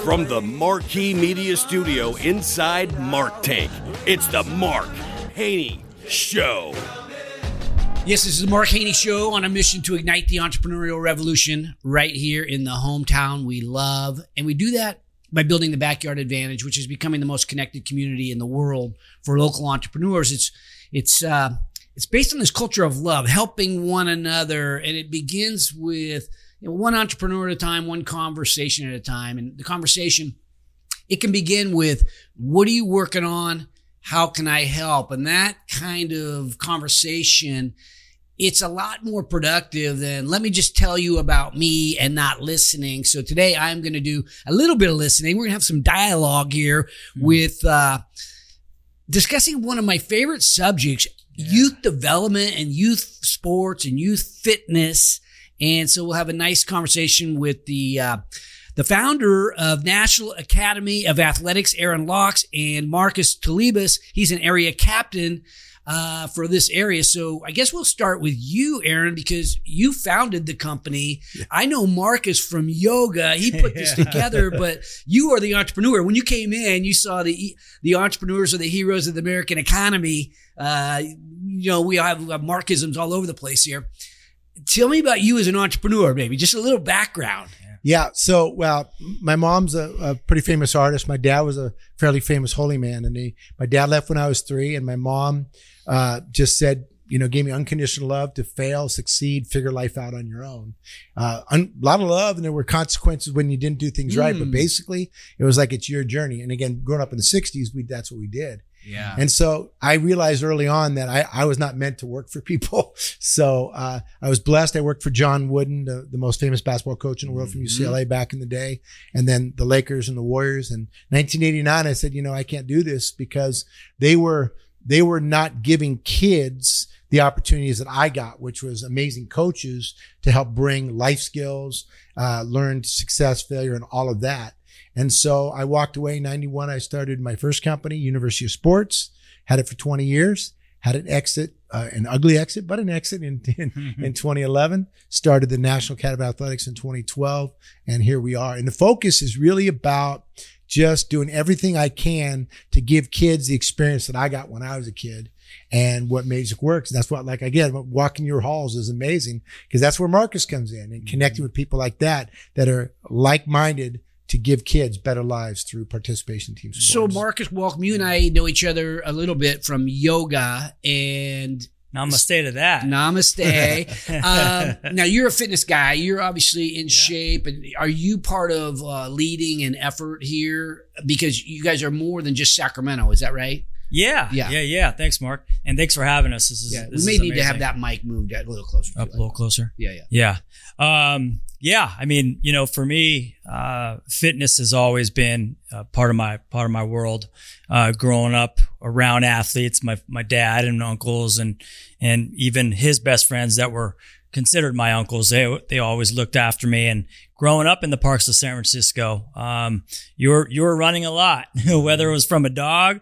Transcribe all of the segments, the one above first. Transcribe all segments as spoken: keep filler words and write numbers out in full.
From the Marquee Media Studio inside Mark Tank, it's the Mark Haney Show. Yes, this is the Mark Haney Show on a mission to ignite the entrepreneurial revolution right here in the hometown we love. And we do that by building the Backyard Advantage, which is becoming the most connected community in the world for local entrepreneurs. It's it's uh, it's based on this culture of love, helping one another, and it begins with you know, one entrepreneur at a time, one conversation at a time. And the conversation, it can begin with, what are you working on? How can I help? And that kind of conversation, it's a lot more productive than, let me just tell you about me and not listening. So today I'm going to do a little bit of listening. We're going to have some dialogue here mm-hmm. with uh, discussing one of my favorite subjects, yeah. youth development and youth sports and youth fitness. And so we'll have a nice conversation with the uh, the founder of National Academy of Athletics, Aaron Locks, and Marcus Talibas. He's an area captain uh, for this area. So I guess we'll start with you, Aaron, because you founded the company. Yeah. I know Marcus from yoga. He put this yeah. together, but you are the entrepreneur. When you came in, you saw the the entrepreneurs are the heroes of the American economy. Uh, you know, we have Markisms all over the place here. Tell me about you as an entrepreneur, maybe just a little background. Yeah. So, well, my mom's a, a pretty famous artist. My dad was a fairly famous holy man, and he, my dad left when I was three, and my mom uh, just said, you know, gave me unconditional love to fail, succeed, figure life out on your own. Uh, un- a lot of love, and there were consequences when you didn't do things mm. right. But basically, it was like it's your journey. And again, growing up in the sixties, we that's what we did. Yeah. And so I realized early on that I, I was not meant to work for people. So, uh, I was blessed. I worked for John Wooden, the, the most famous basketball coach in the world from U C L A back in the day. And then the Lakers and the Warriors. And nineteen eighty-nine, I said, you know, I can't do this because they were, they were not giving kids the opportunities that I got, which was amazing coaches to help bring life skills, uh, learn success, failure, and all of that. And so I walked away in ninety-one. I started my first company, University of Sports, had it for twenty years, had an exit, uh, an ugly exit, but an exit in, in, in twenty eleven, started the National Academy of Athletics in twenty twelve. And here we are. And the focus is really about just doing everything I can to give kids the experience that I got when I was a kid and what magic works. And that's what, like, again, walking your halls is amazing because that's where Marcus comes in and connecting with people like that, that are like-minded to give kids better lives through participation team sports. So Marcus, welcome. You and I know each other a little bit from yoga and namaste to that. Namaste. um, now you're a fitness guy. You're obviously in yeah. shape. And are you part of uh, leading an effort here? Because you guys are more than just Sacramento. Is that right? Yeah, yeah, yeah, yeah. Thanks, Mark, and thanks for having us. This is yeah, this we may is need amazing. to have that mic moved a little closer. Up a little closer. Yeah, yeah, yeah. Um, yeah. I mean, you know, for me, uh, fitness has always been uh, part of my part of my world. Uh, growing up around athletes, my my dad and uncles, and and even his best friends that were considered my uncles, they they always looked after me. And growing up in the parks of San Francisco, um, you were you were running a lot, whether it was from a dog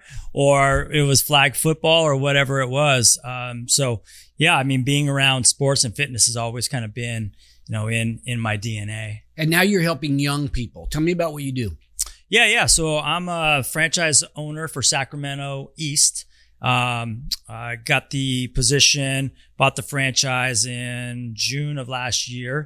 or it was flag football or whatever it was. Um, so yeah, I mean, being around sports and fitness has always kind of been, you know, in in my D N A. And now you're helping young people. Tell me about what you do. Yeah, yeah. So I'm a franchise owner for Sacramento East. Um, I got the position, bought the franchise in June of last year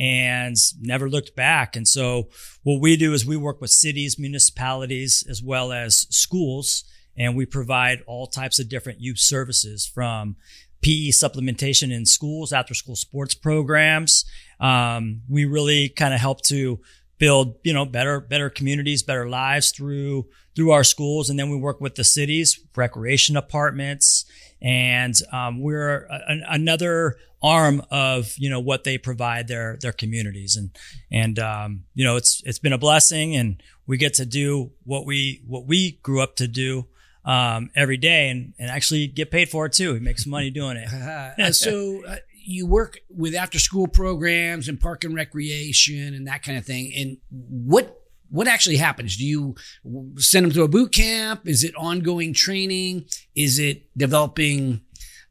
and never looked back. And so what we do is we work with cities, municipalities, as well as schools, and we provide all types of different youth services from P E supplementation in schools, after school sports programs. Um, we really kind of help to build, you know, better, better communities, better lives through, through our schools. And then we work with the cities, recreation departments, and, um, we're a, another arm of, you know, what they provide their, their communities. And, and, um, you know, it's, it's been a blessing, and we get to do what we, what we grew up to do, um, every day, and, and actually get paid for it too. We make some money doing it. uh, so, uh, you work with after school programs and park and recreation and that kind of thing. And what, what actually happens? Do you send them to a boot camp? Is it ongoing training? Is it developing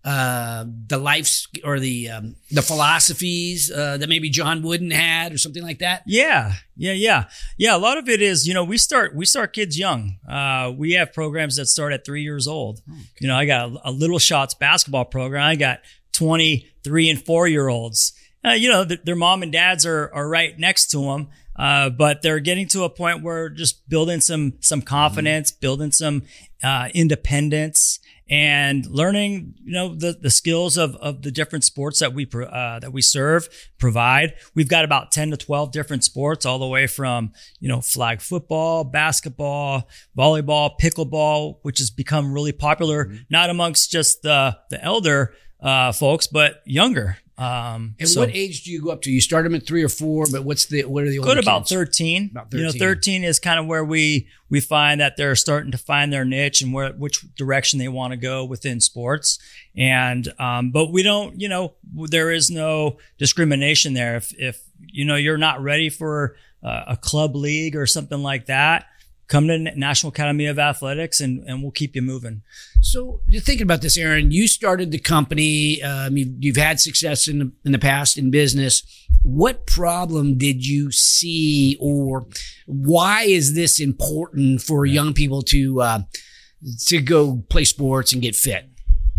uh, the life or the um, the philosophies uh, that maybe John Wooden had or something like that? Yeah, yeah, yeah, yeah. A lot of it is, you know, we start we start kids young. Uh, we have programs that start at three years old. Okay. You know, I got a, a Little Shots basketball program. I got twenty-three and four year olds. Uh, you know, th- their mom and dads are are right next to them. Uh, but they're getting to a point where just building some some confidence, mm-hmm. building some uh, independence, and learning, you know, the the skills of of the different sports that we uh, that we serve provide. We've got about ten to twelve different sports, all the way from, you know, flag football, basketball, volleyball, pickleball, which has become really popular, mm-hmm. not amongst just the the elder uh, folks, but younger. Um, and so what age do you go up to? You start them at three or four, but what's the, what are the older Go to about kids? thirteen. About thirteen. You know, thirteen is kind of where we, we find that they're starting to find their niche and where, which direction they want to go within sports. And, um, but we don't, you know, there is no discrimination there. If, if, you know, you're not ready for uh, a club league or something like that, come to National Academy of Athletics and, and we'll keep you moving. So you're thinking about this, Aaron, you started the company. Um, you've, you've had success in the, in the past in business. What problem did you see, or why is this important for young people to, uh, to go play sports and get fit?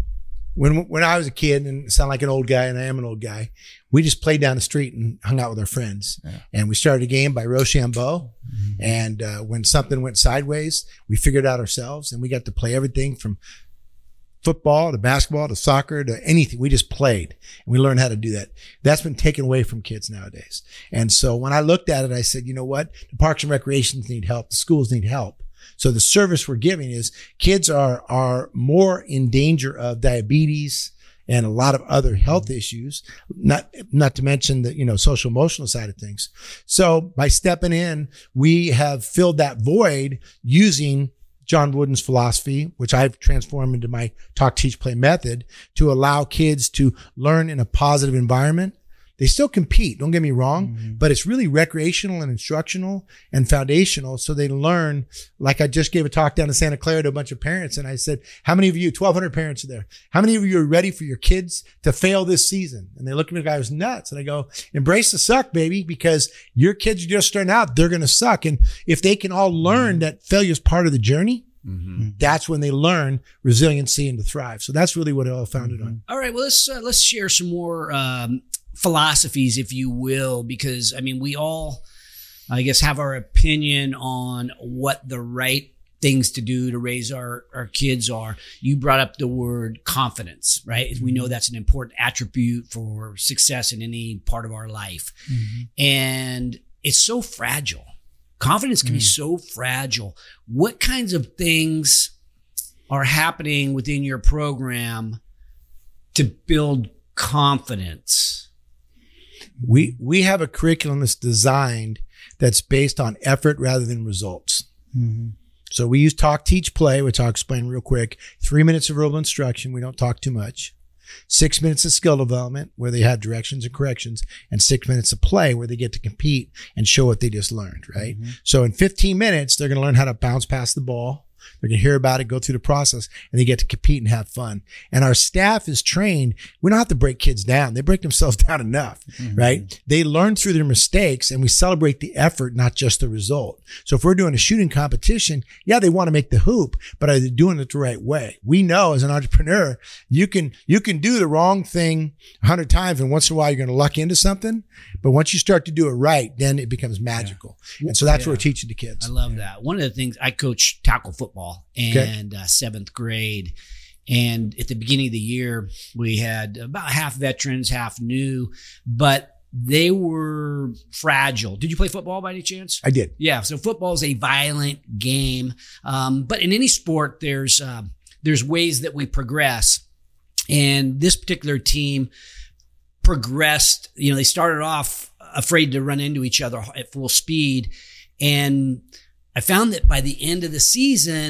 When when I was a kid, and sound like an old guy, and I am an old guy, we just played down the street and hung out with our friends. Yeah. And we started a game by Rochambeau. Mm-hmm. And uh, when something went sideways, we figured it out ourselves, and we got to play everything from football to basketball to soccer to anything. We just played, and we learned how to do that. That's been taken away from kids nowadays. And so when I looked at it, I said, you know what? The parks and recreations need help. The schools need help. So the service we're giving is kids are, are more in danger of diabetes and a lot of other health issues, not, not to mention the, you know, social emotional side of things. So by stepping in, we have filled that void using John Wooden's philosophy, which I've transformed into my talk, teach, play method, to allow kids to learn in a positive environment. They still compete, don't get me wrong, mm-hmm. but it's really recreational and instructional and foundational. So they learn, like I just gave a talk down in Santa Clara to a bunch of parents. And I said, how many of you, twelve hundred parents are there? How many of you are ready for your kids to fail this season? And they look at me, the guy was nuts. And I go, embrace the suck, baby, because your kids are just starting out. They're going to suck. And if they can all learn mm-hmm. that failure is part of the journey, mm-hmm. that's when they learn resiliency and to thrive. So that's really what it all founded mm-hmm. on. All right. Well, let's, uh, let's share some more, um, philosophies, if you will, because I mean, we all, I guess, have our opinion on what the right things to do to raise our, our kids are. You brought up the word confidence, right? Mm-hmm. We know that's an important attribute for success in any part of our life. Mm-hmm. And it's so fragile. Confidence can mm-hmm. be so fragile. What kinds of things are happening within your program to build confidence? We, we have a curriculum that's designed that's based on effort rather than results. Mm-hmm. So we use talk, teach, play, which I'll explain real quick. Three minutes of verbal instruction. We don't talk too much. Six minutes of skill development where they have directions and corrections, and six minutes of play where they get to compete and show what they just learned, right? Mm-hmm. So in fifteen minutes, they're going to learn how to bounce past the ball. They're going to hear about it, go through the process, and they get to compete and have fun. And our staff is trained. We don't have to break kids down. They break themselves down enough, mm-hmm. right? They learn through their mistakes, and we celebrate the effort, not just the result. So if we're doing a shooting competition, yeah, they want to make the hoop, but are they doing it the right way? We know as an entrepreneur, you can, you can do the wrong thing a hundred times, and once in a while you're going to luck into something. But once you start to do it right, then it becomes magical. Yeah. And so that's yeah. what we're teaching the kids. I love yeah. that. One of the things, I coach tackle football and okay. uh, seventh grade. And at the beginning of the year, we had about half veterans, half new, but they were fragile. Did you play football by any chance? I did. Yeah. So football is a violent game. Um, but in any sport, there's, uh, there's ways that we progress. And this particular team progressed, you know, they started off afraid to run into each other at full speed. And I found that by the end of the season,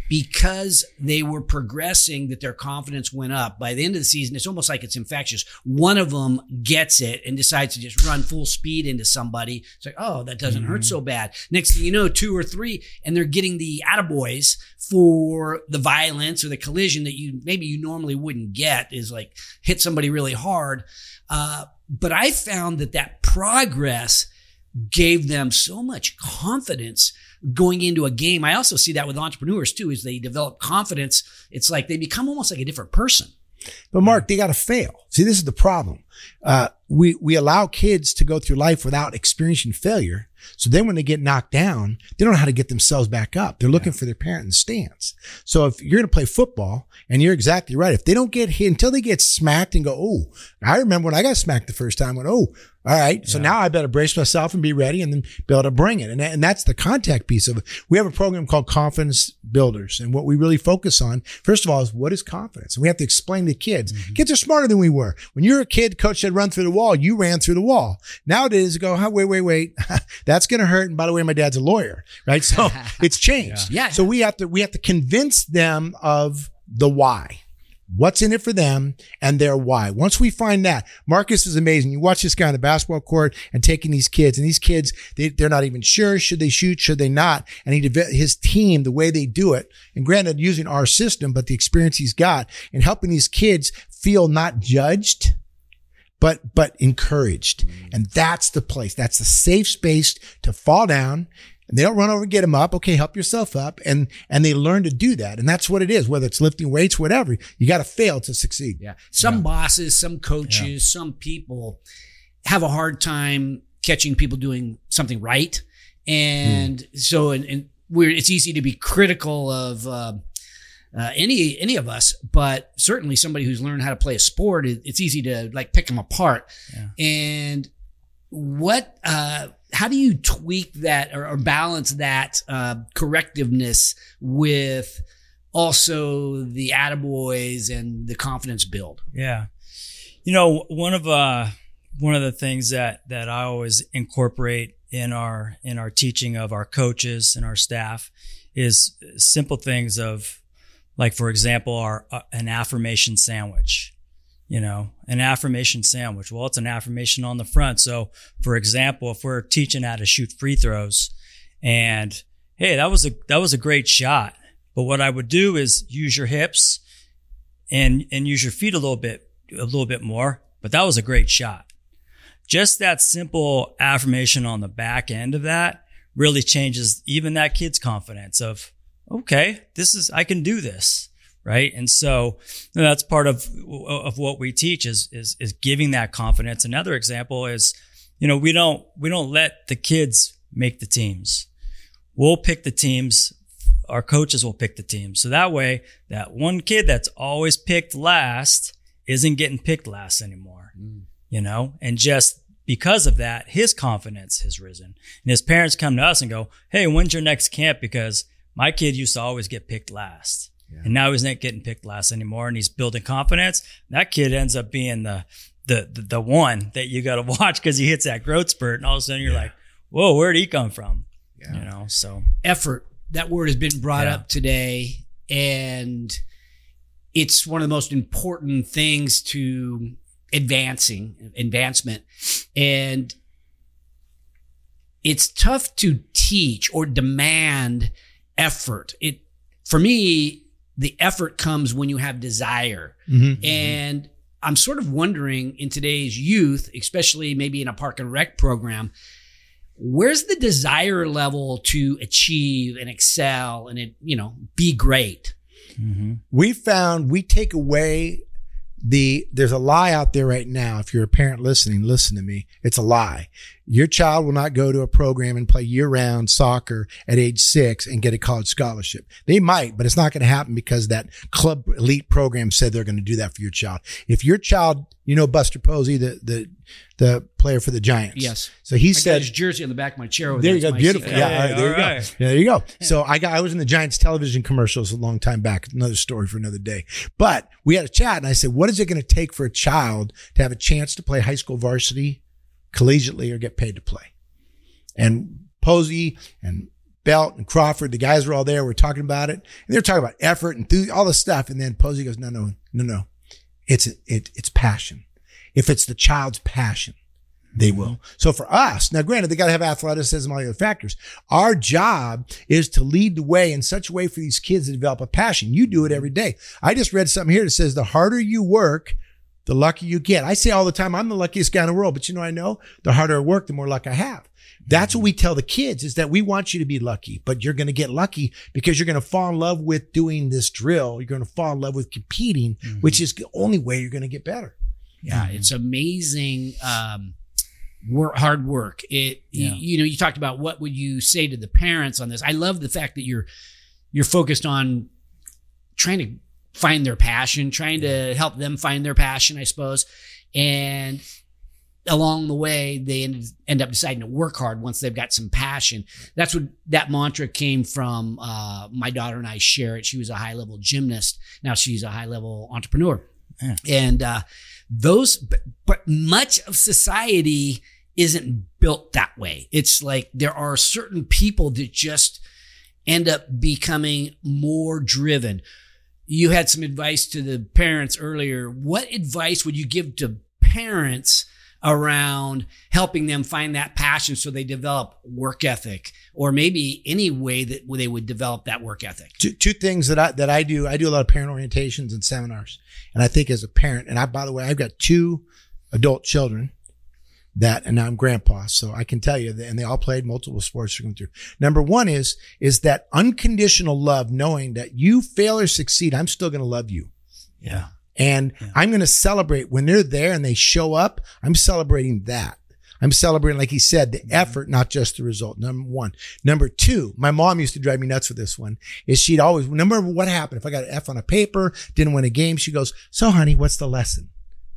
because they were progressing, that their confidence went up. By the end of the season, it's almost like it's infectious. One of them gets it and decides to just run full speed into somebody. It's like, oh, that doesn't mm-hmm. hurt so bad. Next thing you know, two or three, and they're getting the attaboys for the violence or the collision that you maybe you normally wouldn't get, is like hit somebody really hard. Uh, but I found that that progress gave them so much confidence going into a game. I also see that with entrepreneurs too, as they develop confidence. It's like they become almost like a different person. But Mark, they got to fail. See, this is the problem. Uh, we, we allow kids to go through life without experiencing failure. So then when they get knocked down, they don't know how to get themselves back up. They're looking yeah. for their parent in the stands. So if you're going to play football, and you're exactly right, if they don't get hit until they get smacked and go, oh, I remember when I got smacked the first time, I went, oh, all right. So yeah. now I better brace myself and be ready and then be able to bring it. And, and that's the contact piece of it. We have a program called Confidence Builders. And what we really focus on, first of all, is what is confidence? And we have to explain to kids. Mm-hmm. Kids are smarter than we were. When you're a kid, coach said run through the wall, you ran through the wall. Nowadays, go, oh, wait, wait, wait. That's going to hurt. And by the way, my dad's a lawyer, right? So it's changed. yeah. yeah. So we have to, we have to convince them of the why. What's in it for them and their why. Once we find that, Marcus is amazing. You watch this guy on the basketball court and taking these kids, and these kids, they, they're not even sure. Should they shoot? Should they not? And he, his team, the way they do it, and granted, using our system, but the experience he's got in helping these kids feel not judged, but, but encouraged. And that's the place. That's the safe space to fall down. And they don't run over and get them up. Okay, help yourself up. And, and they learn to do that. And that's what it is, whether it's lifting weights, whatever. You got to fail to succeed. Yeah. Some yeah. bosses, some coaches, yeah. some people have a hard time catching people doing something right. And mm. so, and, and we're, it's easy to be critical of, uh, uh, any, any of us, but certainly somebody who's learned how to play a sport, it, it's easy to like pick them apart. Yeah. And what, uh, how do you tweak that or, or balance that uh, correctiveness with also the attaboys and the confidence build? Yeah. You know, one of uh, one of the things that that I always incorporate in our in our teaching of our coaches and our staff is simple things of, like, for example, our uh, an affirmation sandwich. You know, an affirmation sandwich. Well, it's an affirmation on the front. So, for example, if we're teaching how to shoot free throws and, hey, that was a, that was a great shot. But what I would do is use your hips and, and use your feet a little bit, a little bit more. But that was a great shot. Just that simple affirmation on the back end of that really changes even that kid's confidence of, okay, this is, I can do this. Right. And so you know, that's part of, of what we teach is, is, is giving that confidence. Another example is, you know, we don't, we don't let the kids make the teams. We'll pick the teams. Our coaches will pick the teams. So that way, that one kid that's always picked last isn't getting picked last anymore, mm. you know, and just because of that, his confidence has risen. And his parents come to us and go, hey, when's your next camp? Because my kid used to always get picked last. Yeah. And now he's not getting picked last anymore, and he's building confidence. That kid ends up being the the the, the one that you got to watch because he hits that growth spurt, and all of a sudden you're yeah. like, "Whoa, where did he come from?" Yeah. You know, so effort. That word has been brought yeah. up today, and it's one of the most important things to advancing advancement, and it's tough to teach or demand effort. It for me. The effort comes when you have desire. Mm-hmm. And I'm sort of wondering in today's youth, especially maybe in a park and rec program, where's the desire level to achieve and excel and, it, you know, be great? Mm-hmm. We found we take away the, there's a lie out there right now. If you're a parent listening, listen to me. It's a lie. Your child will not go to a program and play year-round soccer at age six and get a college scholarship. They might, but it's not going to happen because that club elite program said they're going to do that for your child. If your child, you know, Buster Posey, the the the player for the Giants. Yes. So he I said, got his jersey on the back of my chair. Over there there you go, beautiful. Yeah, yeah, all right, there you right. go. Yeah, there you go. So I got, I was in the Giants television commercials a long time back. Another story for another day. But we had a chat, and I said, what is it going to take for a child to have a chance to play high school varsity, collegiately, or get paid to play? And Posey and Belt and Crawford, the guys were all there. We're talking about it. And they're talking about effort and th- all this stuff. And then Posey goes, no, no, no, no. It's, it, it's passion. If it's the child's passion, they will. So for us, now granted, they got to have athleticism, all the other factors. Our job is to lead the way in such a way for these kids to develop a passion. You do it every day. I just read something here that says the harder you work, the luckier you get. I say all the time, I'm the luckiest guy in the world, but you know, I know the harder I work, the more luck I have. That's what we tell the kids, is that we want you to be lucky, but you're going to get lucky because you're going to fall in love with doing this drill. You're going to fall in love with competing, mm-hmm. which is the only way you're going to get better. Yeah. Mm-hmm. It's amazing. Um, work, hard work. It, yeah. you, you know, you talked about what would you say to the parents on this? I love the fact that you're, you're focused on trying to find their passion, trying to help them find their passion, I suppose. And along the way, they end, end up deciding to work hard once they've got some passion. That's what that mantra came from. Uh, my daughter and I share it. She was a high level gymnast. Now she's a high level entrepreneur. Yeah. And, uh, those, but, but much of society isn't built that way. It's like there are certain people that just end up becoming more driven. You had some advice to the parents earlier. What advice would you give to parents around helping them find that passion so they develop work ethic, or maybe any way that they would develop that work ethic? Two, two things that I, that I do. I do a lot of parent orientations and seminars. And I think as a parent, and I, by the way, I've got two adult children that, and now I'm grandpa. So I can tell you that, and they all played multiple sports through. Number one is, is that unconditional love, knowing that you fail or succeed, I'm still going to love you. Yeah. And yeah. I'm going to celebrate when they're there and they show up. I'm celebrating that. I'm celebrating, like he said, the effort, not just the result. Number one. Number two, my mom used to drive me nuts with this one, is she'd always, remember what happened. If I got an F on a paper, didn't win a game, she goes, so honey, what's the lesson?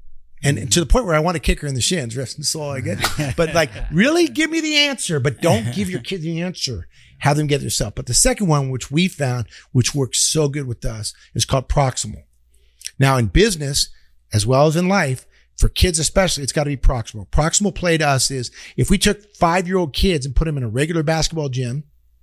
And mm-hmm. to the point where I want to kick her in the shins, rest in soul, I get. But like, really give me the answer, but don't give your kid the answer. Have them get it yourself. But the second one, which we found, which works so good with us, is called proximal. Now in business, as well as in life, for kids especially, it's got to be proximal. Proximal play to us is if we took five-year-old kids and put them in a regular basketball gym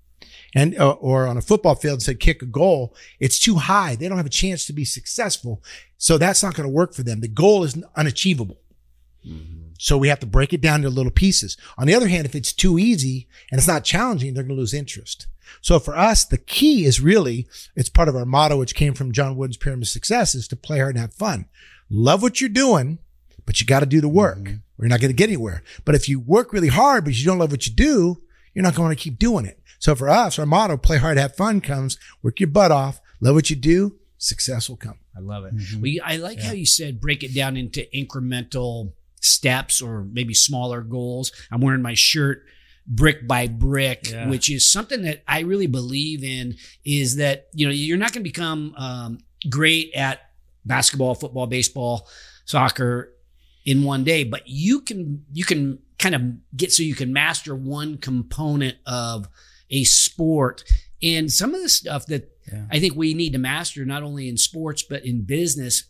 and uh, or on a football field and said kick a goal, it's too high. They don't have a chance to be successful. So that's not going to work for them. The goal is unachievable. Mm-hmm. So we have to break it down into little pieces. On the other hand, if it's too easy and it's not challenging, they're going to lose interest. So for us, the key is really, it's part of our motto, which came from John Wooden's Pyramid of Success, is to play hard and have fun. Love what you're doing, but you got to do the work, mm-hmm. or you're not going to get anywhere. But if you work really hard, but you don't love what you do, you're not going to keep doing it. So for us, our motto, play hard, have fun, comes work your butt off, love what you do, success will come. I love it. Mm-hmm. We, I like yeah. how you said break it down into incremental steps or maybe smaller goals. I'm wearing my shirt brick by brick, yeah. which is something that I really believe in, is that, you know, you're not going to become um, great at basketball, football, baseball, soccer in one day, but you can, you can kind of get so you can master one component of a sport. And some of the stuff that yeah. I think we need to master, not only in sports, but in business,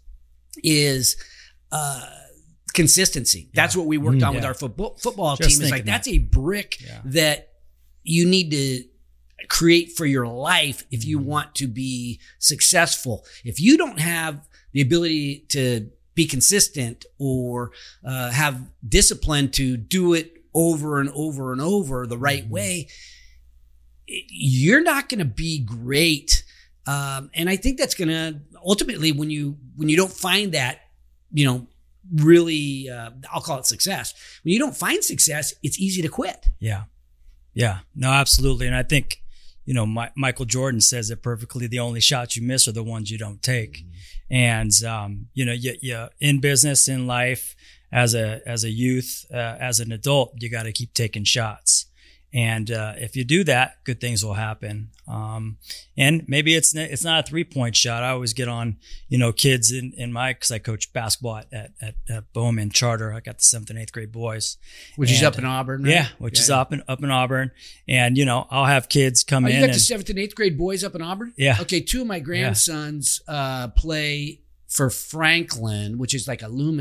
is, uh, consistency. Yeah. That's what we worked on yeah. with our football football Just team. Is like, that. that's a brick yeah. that you need to create for your life if you mm-hmm. want to be successful. If you don't have the ability to be consistent or uh, have discipline to do it over and over and over the right mm-hmm. way, you're not going to be great. Um, and I think that's going to ultimately, when you when you don't find that, you know, really, uh, I'll call it success. When you don't find success, it's easy to quit. Yeah. Yeah. No, absolutely. And I think, you know, my, Michael Jordan says it perfectly. The only shots you miss are the ones you don't take. Mm-hmm. And, um, you know, you, you, in business, in life, as a, as a youth, uh, as an adult, you got to keep taking shots. And, uh, if you do that, good things will happen. Um, and maybe it's, it's not a three point shot. I always get on, you know, kids in, in my, cause I coach basketball at, at, at, at Bowman Charter. I got the seventh and eighth grade boys. Which and, is up in Auburn, right? Yeah. Which yeah, is yeah. up in, up in Auburn. And, you know, I'll have kids come oh, in. You got and, the seventh and eighth grade boys up in Auburn? Yeah. Okay. Two of my grandsons, yeah. uh, play for Franklin, which is like a Loomis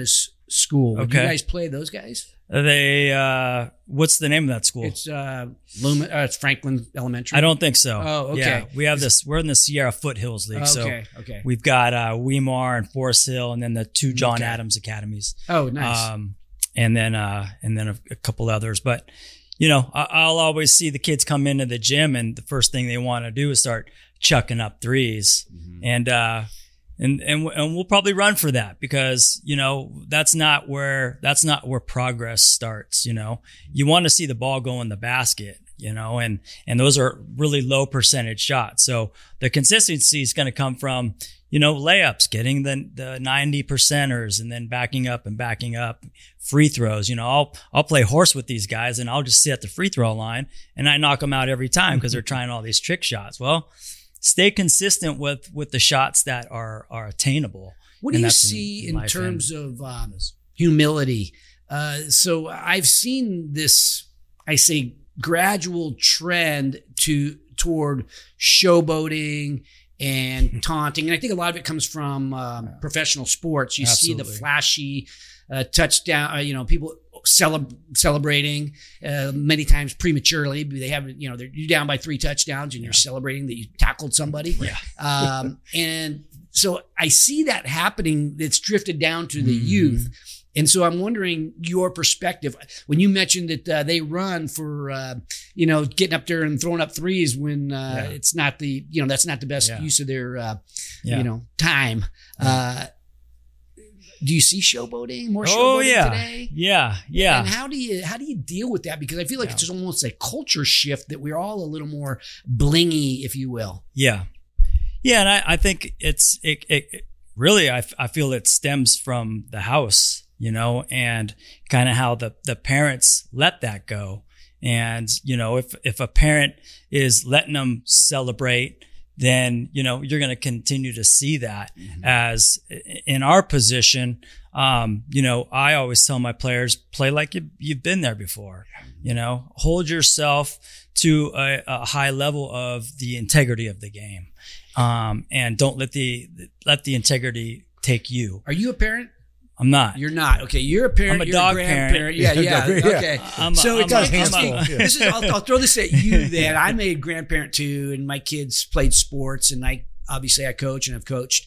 School. Would Okay. you guys play those guys? They, uh, what's the name of that school? It's uh, Lumen, uh, it's Franklin Elementary. I don't think so. Oh, okay. Yeah, we have this. We're in the Sierra Foothills League, so Okay, okay. we've got uh, Weimar and Forest Hill, and then the two John Okay. Adams academies. Oh, nice. Um, and then uh, and then a, a couple others. But you know, I, I'll always see the kids come into the gym, and the first thing they want to do is start chucking up threes, Mm-hmm. and uh, and and and we'll probably run for that because you know that's not where that's not where progress starts. You know, you want to see the ball go in the basket. You know, and and those are really low percentage shots. So the consistency is going to come from, you know, layups, getting the the ninety percenters, and then backing up and backing up, free throws. You know, I'll I'll play horse with these guys, and I'll just sit at the free throw line, and I knock them out every time because they're trying all these trick shots. Well, stay consistent with with the shots that are are attainable. What do And you that's see in life terms of um, humility? Uh, so I've seen this, I say, gradual trend to toward showboating and taunting, and I think a lot of it comes from um, professional sports. You see the Absolutely. flashy uh, touchdown, uh, you know, people celeb- celebrating uh, many times prematurely. They haven't, you know, they're you're down by three touchdowns, and you're celebrating that you tackled somebody. Yeah. Um, and so I see that happening. It's drifted down to the Mm-hmm. youth. And so I'm wondering your perspective when you mentioned that uh, they run for, uh, you know, getting up there and throwing up threes when uh, Yeah. it's not the, you know, that's not the best Yeah. use of their, uh, Yeah. you know, time. Uh, do you see showboating, more showboating Oh yeah, today? yeah, yeah. And how do you how do you deal with that? Because I feel like it's just almost a culture shift that we're all a little more blingy, if you will. Yeah. Yeah. And I, I think it's, it, it it really, I, f- I feel it stems from the house, you know, and kind of how the, the parents let that go. And, you know, if, if a parent is letting them celebrate, then, you know, you're going to continue to see that as in our position. Um, you know, I always tell my players, play like you, you've been there before, you know, hold yourself to a, a high level of the integrity of the game. Um, and don't let the, let the integrity take you. Are you a parent? I'm not. You're not. Okay, you're a parent. I'm a you're dog a grandparent. parent. Yeah, yeah. Yeah, yeah. Okay. I'm a- so I'm it's a- interesting. I'm a- This is. I'll, I'll throw this at you. Then I'm a grandparent too, and my kids played sports, and I obviously I coach and I've coached,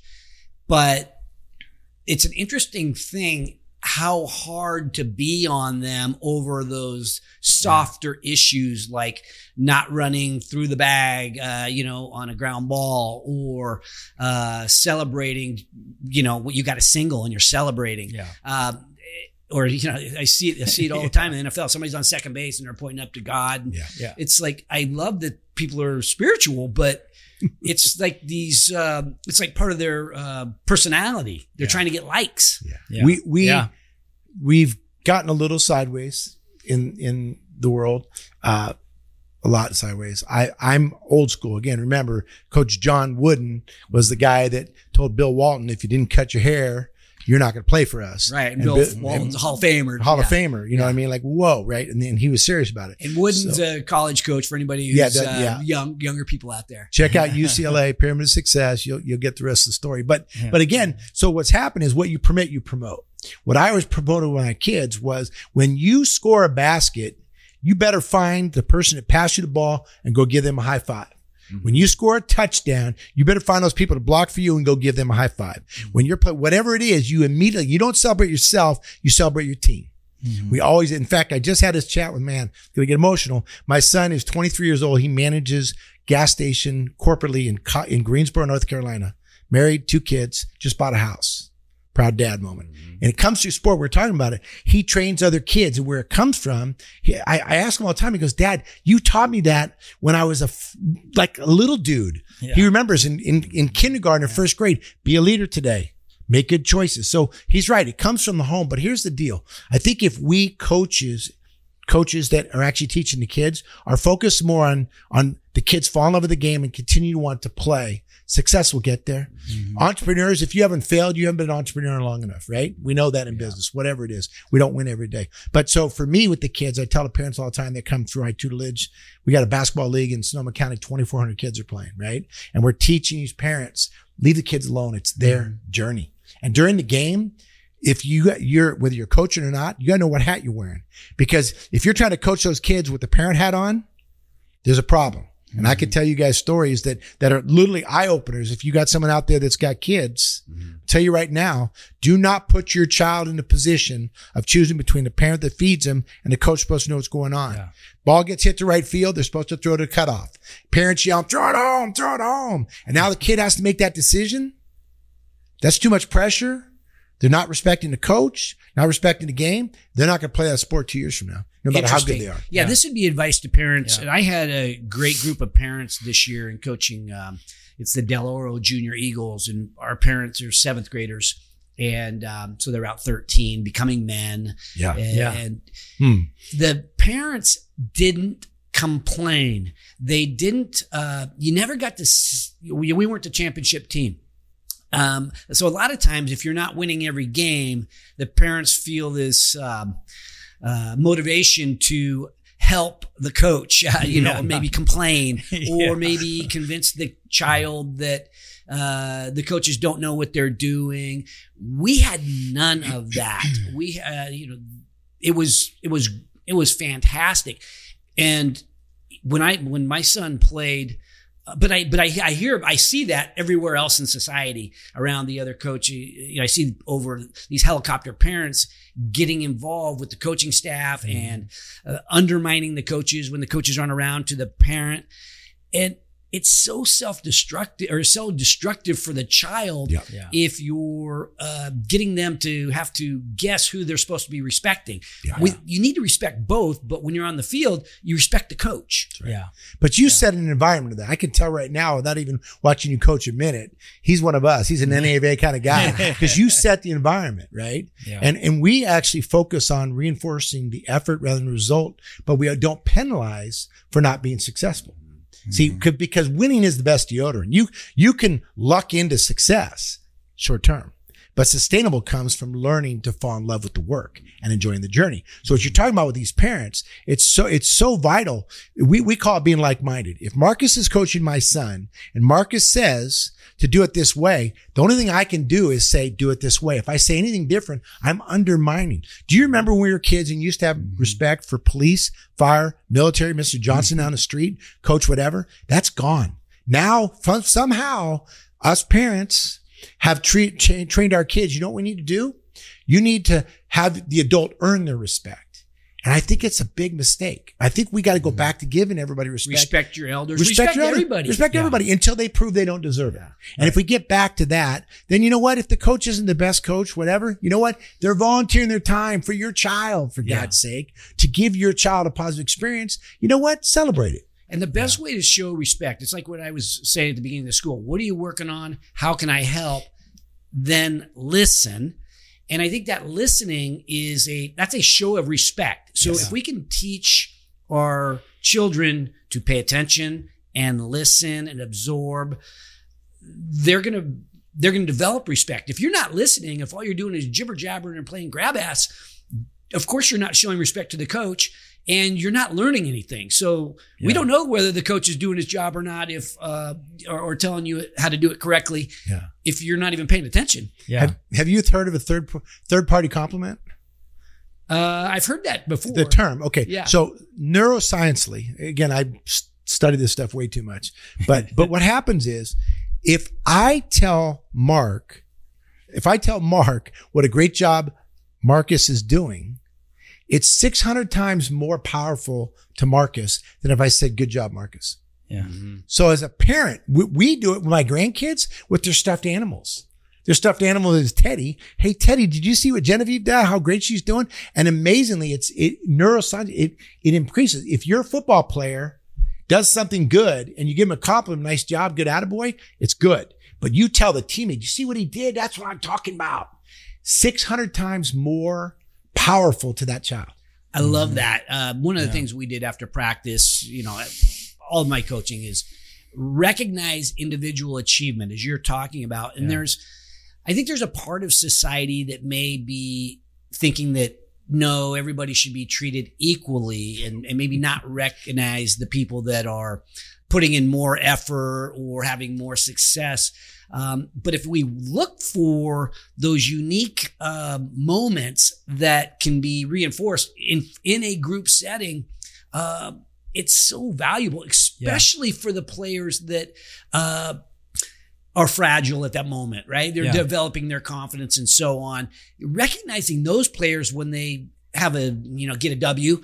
but it's an interesting thing how hard to be on them over those softer issues like not running through the bag, uh, you know, on a ground ball, or uh, celebrating, you know, you got a single and you're celebrating. Yeah. Um, or, you know, I see it, I see it all the time in the N F L. Somebody's on second base and they're pointing up to God. Yeah. Yeah. It's like, I love that people are spiritual, but it's like these, uh, it's like part of their uh, personality. They're Yeah. trying to get likes. Yeah. Yeah. We we Yeah. we've gotten a little sideways in in the world, uh, a lot sideways. I I'm old school again. Remember, Coach John Wooden was the guy that told Bill Walton, if you didn't cut your hair, you're not going to play for us. Right. And, And Bill Bill- Walton's a and- Hall of Famer. Hall of Yeah. Famer. You know what I mean? Like, whoa, right? And then he was serious about it. And Wooden's So- a college coach for anybody who's Yeah, that- uh, yeah. young, younger people out there. Check out U C L A Pyramid of Success. You'll you'll get the rest of the story. But Yeah. but again, so what's happened is what you permit, you promote. What I was promoting with my kids was when you score a basket, you better find the person that passed you the ball and go give them a high five. When you score a touchdown, you better find those people to block for you and go give them a high five. When you're play, whatever it is, you immediately, you don't celebrate yourself, you celebrate your team. We always, in fact, I just had this chat with, man, gonna get emotional. My son is twenty-three years old. He manages gas station corporately in, Co- in Greensboro, North Carolina. Married, two kids, just bought a house. Proud dad moment. And it comes through sport. We're talking about it. He trains other kids, and where it comes from, he, I, I ask him all the time. He goes, Dad, you taught me that when I was a, f- like a little dude. Yeah. He remembers in, in, in kindergarten or first grade, be a leader today. Make good choices. So he's right. It comes from the home. But here's the deal. I think if we coaches, coaches that are actually teaching the kids are focused more on, on the kids fall in love with the game and continue to want to play, success will get there. Mm-hmm. Entrepreneurs, if you haven't failed, you haven't been an entrepreneur long enough, right? We know that in business, whatever it is. We don't win every day. But so for me with the kids, I tell the parents all the time that come through my tutelage, we got a basketball league in Sonoma County, twenty-four hundred kids are playing, right? And we're teaching these parents, leave the kids alone. It's their Mm-hmm. journey. And during the game, if you you're whether you're coaching or not, you got to know what hat you're wearing, because if you're trying to coach those kids with the parent hat on, there's a problem. And mm-hmm. I could tell you guys stories that that are literally eye openers. If you got someone out there that's got kids, mm-hmm. I'll tell you right now, do not put your child in the position of choosing between the parent that feeds them and the coach supposed to know what's going on. Yeah. Ball gets hit to right field, they're supposed to throw it to cutoff. Parents yell, throw it home, throw it home. And now the kid has to make that decision. That's too much pressure. They're not respecting the coach, not respecting the game. They're not going to play that sport two years from now, no matter how good they are. Yeah, yeah. This would be advice to parents. Yeah. And I had a great group of parents this year in coaching. Um, it's the Del Oro Junior Eagles, and our parents are seventh graders. And um, so they're out thirteen, becoming men. Yeah. And, yeah. and hmm. the parents didn't complain. They didn't, uh, you never got to, we, we weren't the championship team. Um, so a lot of times if you're not winning every game, the parents feel this, um, uh, motivation to help the coach, uh, you know, yeah. maybe complain yeah. or maybe convince the child that, uh, the coaches don't know what they're doing. We had none of that. We, uh, you know, it was, it was, it was fantastic. And when I, when my son played, But I, but I, I hear, I see that everywhere else in society around the other coach. You know, I see over these helicopter parents getting involved with the coaching staff mm-hmm. and uh, undermining the coaches when the coaches aren't around to the parent. And it's so self-destructive or so destructive for the child yeah. Yeah. if you're uh, getting them to have to guess who they're supposed to be respecting. Yeah. We, you need to respect both, but when you're on the field, you respect the coach. Right. Yeah. But you yeah. set an environment of that. I can tell right now, without even watching you coach a minute, he's one of us. He's an N A A kind of guy because you set the environment, right? Yeah. And and we actually focus on reinforcing the effort rather than the result, but we don't penalize for not being successful. See, mm-hmm. because winning is the best deodorant. You, you can luck into success short term, but sustainable comes from learning to fall in love with the work and enjoying the journey. So what you're talking about with these parents, it's so, it's so vital. We, we call it being like-minded. If Marcus is coaching my son and Marcus says to do it this way, the only thing I can do is say, do it this way. If I say anything different, I'm undermining. Do you remember when we were kids and you used to have respect for police, fire, military, Mister Johnson down the street, coach, whatever? That's gone. Now, somehow, us parents have treat, tra- trained our kids. You know what we need to do? You need to have the adult earn their respect. And I think it's a big mistake. I think we got to go back to giving everybody respect. Respect your elders. Respect, Respect your everybody. Respect yeah. everybody until they prove they don't deserve it. Yeah. And right. if we get back to that, then you know what? If the coach isn't the best coach, whatever, you know what? They're volunteering their time for your child, for yeah. God's sake, to give your child a positive experience. You know what? Celebrate it. And the best yeah. way to show respect, it's like what I was saying at the beginning of the school. What are you working on? How can I help? Then listen. And I think that listening is a, that's a show of respect. So yes. if we can teach our children to pay attention and listen and absorb, they're going to, they're going to develop respect. If you're not listening, if all you're doing is jibber jabbering and playing grab ass, of course you're not showing respect to the coach and you're not learning anything. So yeah. we don't know whether the coach is doing his job or not, if, uh, or, or telling you how to do it correctly. Yeah. If you're not even paying attention. Yeah. Have, have you heard of a third, third party compliment? Uh, I've heard that before. The term. Okay. Yeah. So neuroscientially, again, I study this stuff way too much, but, but what happens is if I tell Mark, if I tell Mark what a great job Marcus is doing, it's six hundred times more powerful to Marcus than if I said, good job, Marcus. Yeah. Mm-hmm. So as a parent, we, we do it with my grandkids with their stuffed animals. Their stuffed animal is Teddy. Hey, Teddy, did you see what Genevieve did? How great she's doing? And amazingly, it's it neuroscience. It, it increases. If your football player does something good and you give him a compliment, nice job, good attaboy, it's good. But you tell the teammate, you see what he did? That's what I'm talking about. six hundred times more powerful to that child. I love that. Uh, one of the yeah. things we did after practice, you know, all of my coaching is recognize individual achievement as you're talking about. And yeah. there's, I think there's a part of society that may be thinking that no, everybody should be treated equally and, and maybe not recognize the people that are putting in more effort or having more success. Um, but if we look for those unique uh, moments that can be reinforced in in a group setting, uh, it's so valuable, especially yeah. for the players that uh, are fragile at that moment, right? They're yeah. developing their confidence and so on. Recognizing those players when they have a, you know, get a W,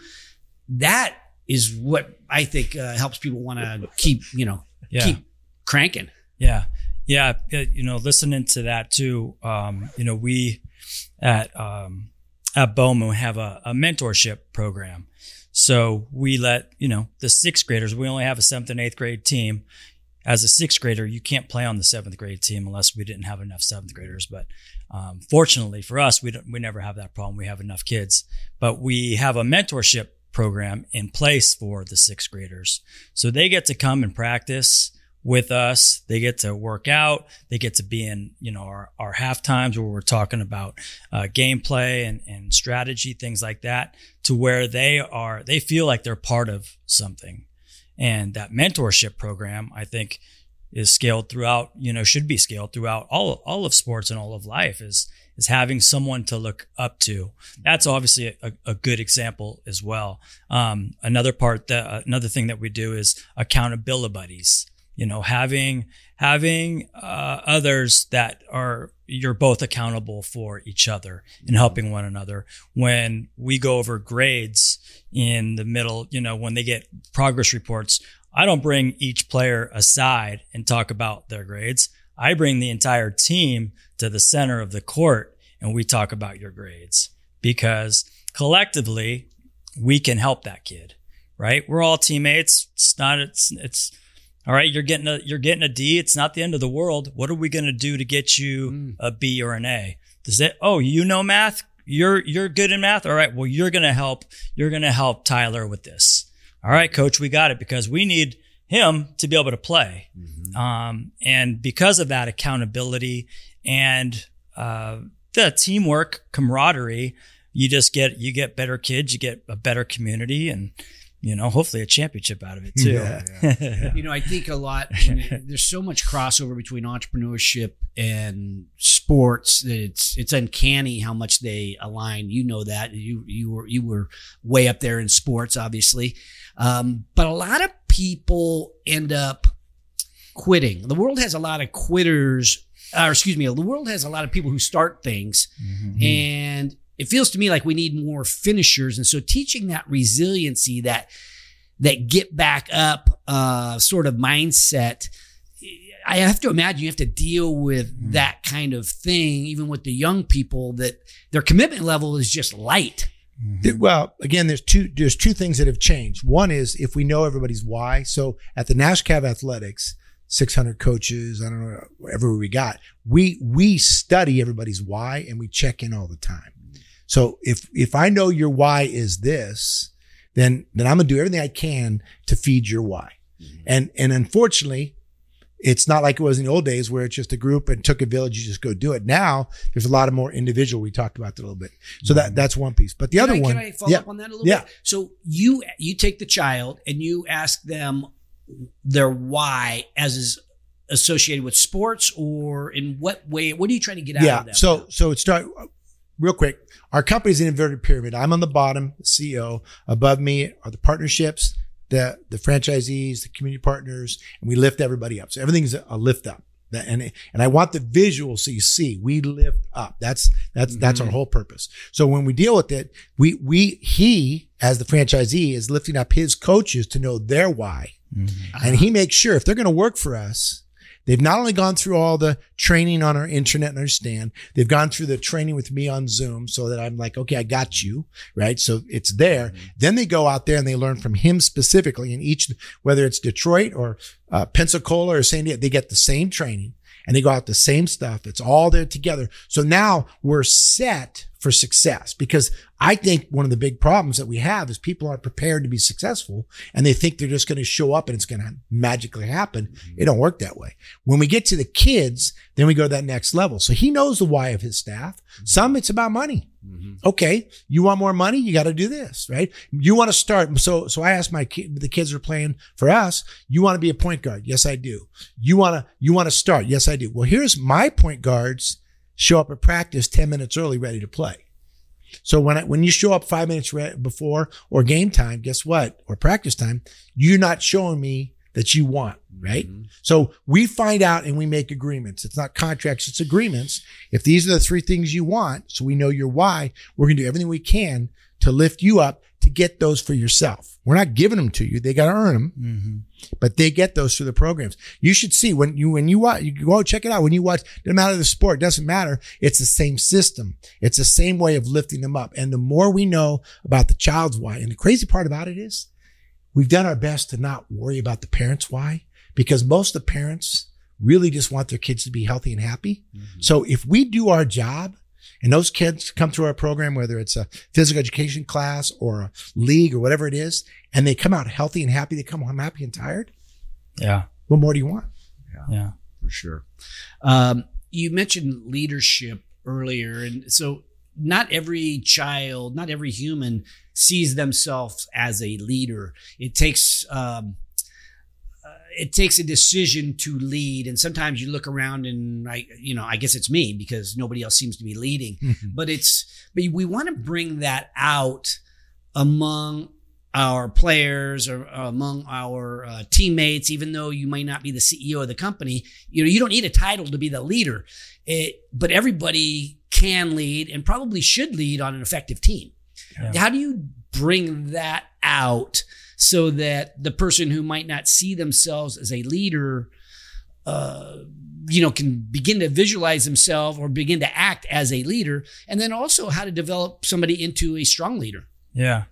that is what I think uh, helps people want to keep, you know, yeah. keep cranking. Yeah. Yeah. You know, listening to that too, um, you know, we at, um, at Bowman have a, a mentorship program. So we let, you know, the sixth graders, we only have a seventh and eighth grade team. As a sixth grader, you can't play on the seventh grade team unless we didn't have enough seventh graders. But um, fortunately for us, we don't, we never have that problem. We have enough kids. But we have a mentorship program in place for the sixth graders. So they get to come and practice with us. They get to work out. They get to be in, you know, our, our half times where we're talking about uh, gameplay and, and strategy, things like that, to where they are, they feel like they're part of something. And that mentorship program, I think, is scaled throughout, you know, should be scaled throughout all, all of sports and all of life, is, is having someone to look up to. That's obviously a, a good example as well. Um, another part that, uh, another thing that we do is accountability buddies. You know, having having uh, others that are, you're both accountable for each other and helping one another. When we go over grades in the middle, you know, when they get progress reports, I don't bring each player aside and talk about their grades. I bring the entire team to the center of the court and we talk about your grades, because collectively we can help that kid, right? We're all teammates. It's not, it's, it's, all right, you're getting a you're getting a D. It's not the end of the world. What are we going to do to get you mm. a B or an A? Does it? Oh, you know math. You're you're good in math. All right. Well, you're going to help. You're going to help Tyler with this. All right, coach, we got it, because we need him to be able to play. Mm-hmm. Um, and because of that accountability and uh, the teamwork, camaraderie, you just get you get better kids. You get a better community, and you know, hopefully a championship out of it too. Yeah, yeah, yeah. You know, I think a lot, when you, there's so much crossover between entrepreneurship and sports that it's, it's uncanny how much they align. You know that you, you were, you were way up there in sports, obviously. Um, but a lot of people end up quitting. The world has a lot of quitters, or excuse me, the world has a lot of people who start things, mm-hmm. and it feels to me like we need more finishers. And so teaching that resiliency, that, that get back up, uh, sort of mindset, I have to imagine you have to deal with mm. that kind of thing, even with the young people, that their commitment level is just light. Mm-hmm. Well, again, there's two, there's two things that have changed. One is if we know everybody's why. So at the NASCAV Athletics, six hundred coaches, I don't know, whatever we got, we, we study everybody's why and we check in all the time. So if, if I know your why is this, then, then I'm going to do everything I can to feed your why. Mm-hmm. And, and unfortunately, it's not like it was in the old days where it's just a group and took a village, you just go do it. Now there's a lot of more individual. We talked about that a little bit. So that, that's one piece. But the can other I, one. Can I follow yeah, up on that a little yeah. bit? So you, you take the child and you ask them their why as is associated with sports, or in what way, what are you trying to get out yeah, of them? So, now? so it start real quick. Our company's an inverted pyramid. I'm on the bottom, C E O. Above me are the partnerships, the, the franchisees, the community partners, and we lift everybody up. So everything's a lift up. That, and, and I want the visual so you see we lift up. That's, that's, mm-hmm. that's our whole purpose. So when we deal with it, we, we, he, as the franchisee, is lifting up his coaches to know their why. Mm-hmm. And he makes sure if they're going to work for us, they've not only gone through all the training on our internet and our stand, they've gone through the training with me on Zoom so that I'm like, okay, I got you, right? So it's there. Mm-hmm. Then they go out there and they learn from him specifically in each, whether it's Detroit or uh, Pensacola or San Diego, they get the same training and they go out the same stuff. It's all there together. So now we're set for success, because I think one of the big problems that we have is people aren't prepared to be successful and they think they're just going to show up and it's going to magically happen. Mm-hmm. It don't work that way. When we get to the kids, then we go to that next level. So he knows the why of his staff. Mm-hmm. Some it's about money. Mm-hmm. Okay, you want more money? You got to do this, right? You want to start. So, so I asked my kid, the kids are playing for us. You want to be a point guard? Yes, I do. You want to, you want to start? Yes, I do. Well, here's my point guards show up at practice ten minutes early, ready to play. So when I, when you show up five minutes re- before or game time, guess what? Or practice time, you're not showing me that you want, right? Mm-hmm. So we find out and we make agreements. It's not contracts, it's agreements. If these are the three things you want, so we know your why, we're going to do everything we can to lift you up to get those for yourself. We're not giving them to you. They got to earn them, mm-hmm. but they get those through the programs. You should see when you, when you watch, you go check it out. When you watch, doesn't matter the sport, doesn't matter. It's the same system. It's the same way of lifting them up. And the more we know about the child's why, and the crazy part about it is we've done our best to not worry about the parents' why, because most of the parents really just want their kids to be healthy and happy. Mm-hmm. So if we do our job and those kids come through our program, whether it's a physical education class or a league or whatever it is, and they come out healthy and happy, they come home happy and tired. Yeah. What more do you want? Yeah, yeah. For sure. Um, you mentioned leadership earlier. And so not every child, not every human sees themselves as a leader. It takes, um, uh, it takes a decision to lead. And sometimes you look around and I, you know, I guess it's me because nobody else seems to be leading, mm-hmm. but it's, but we want to bring that out among our players or uh, among our uh, teammates, even though you might not be the C E O of the company. You know, you don't need a title to be the leader, it, but everybody can lead and probably should lead on an effective team. Yeah. How do you bring that out so that the person who might not see themselves as a leader, uh, you know, can begin to visualize themselves or begin to act as a leader, and then also how to develop somebody into a strong leader? Yeah.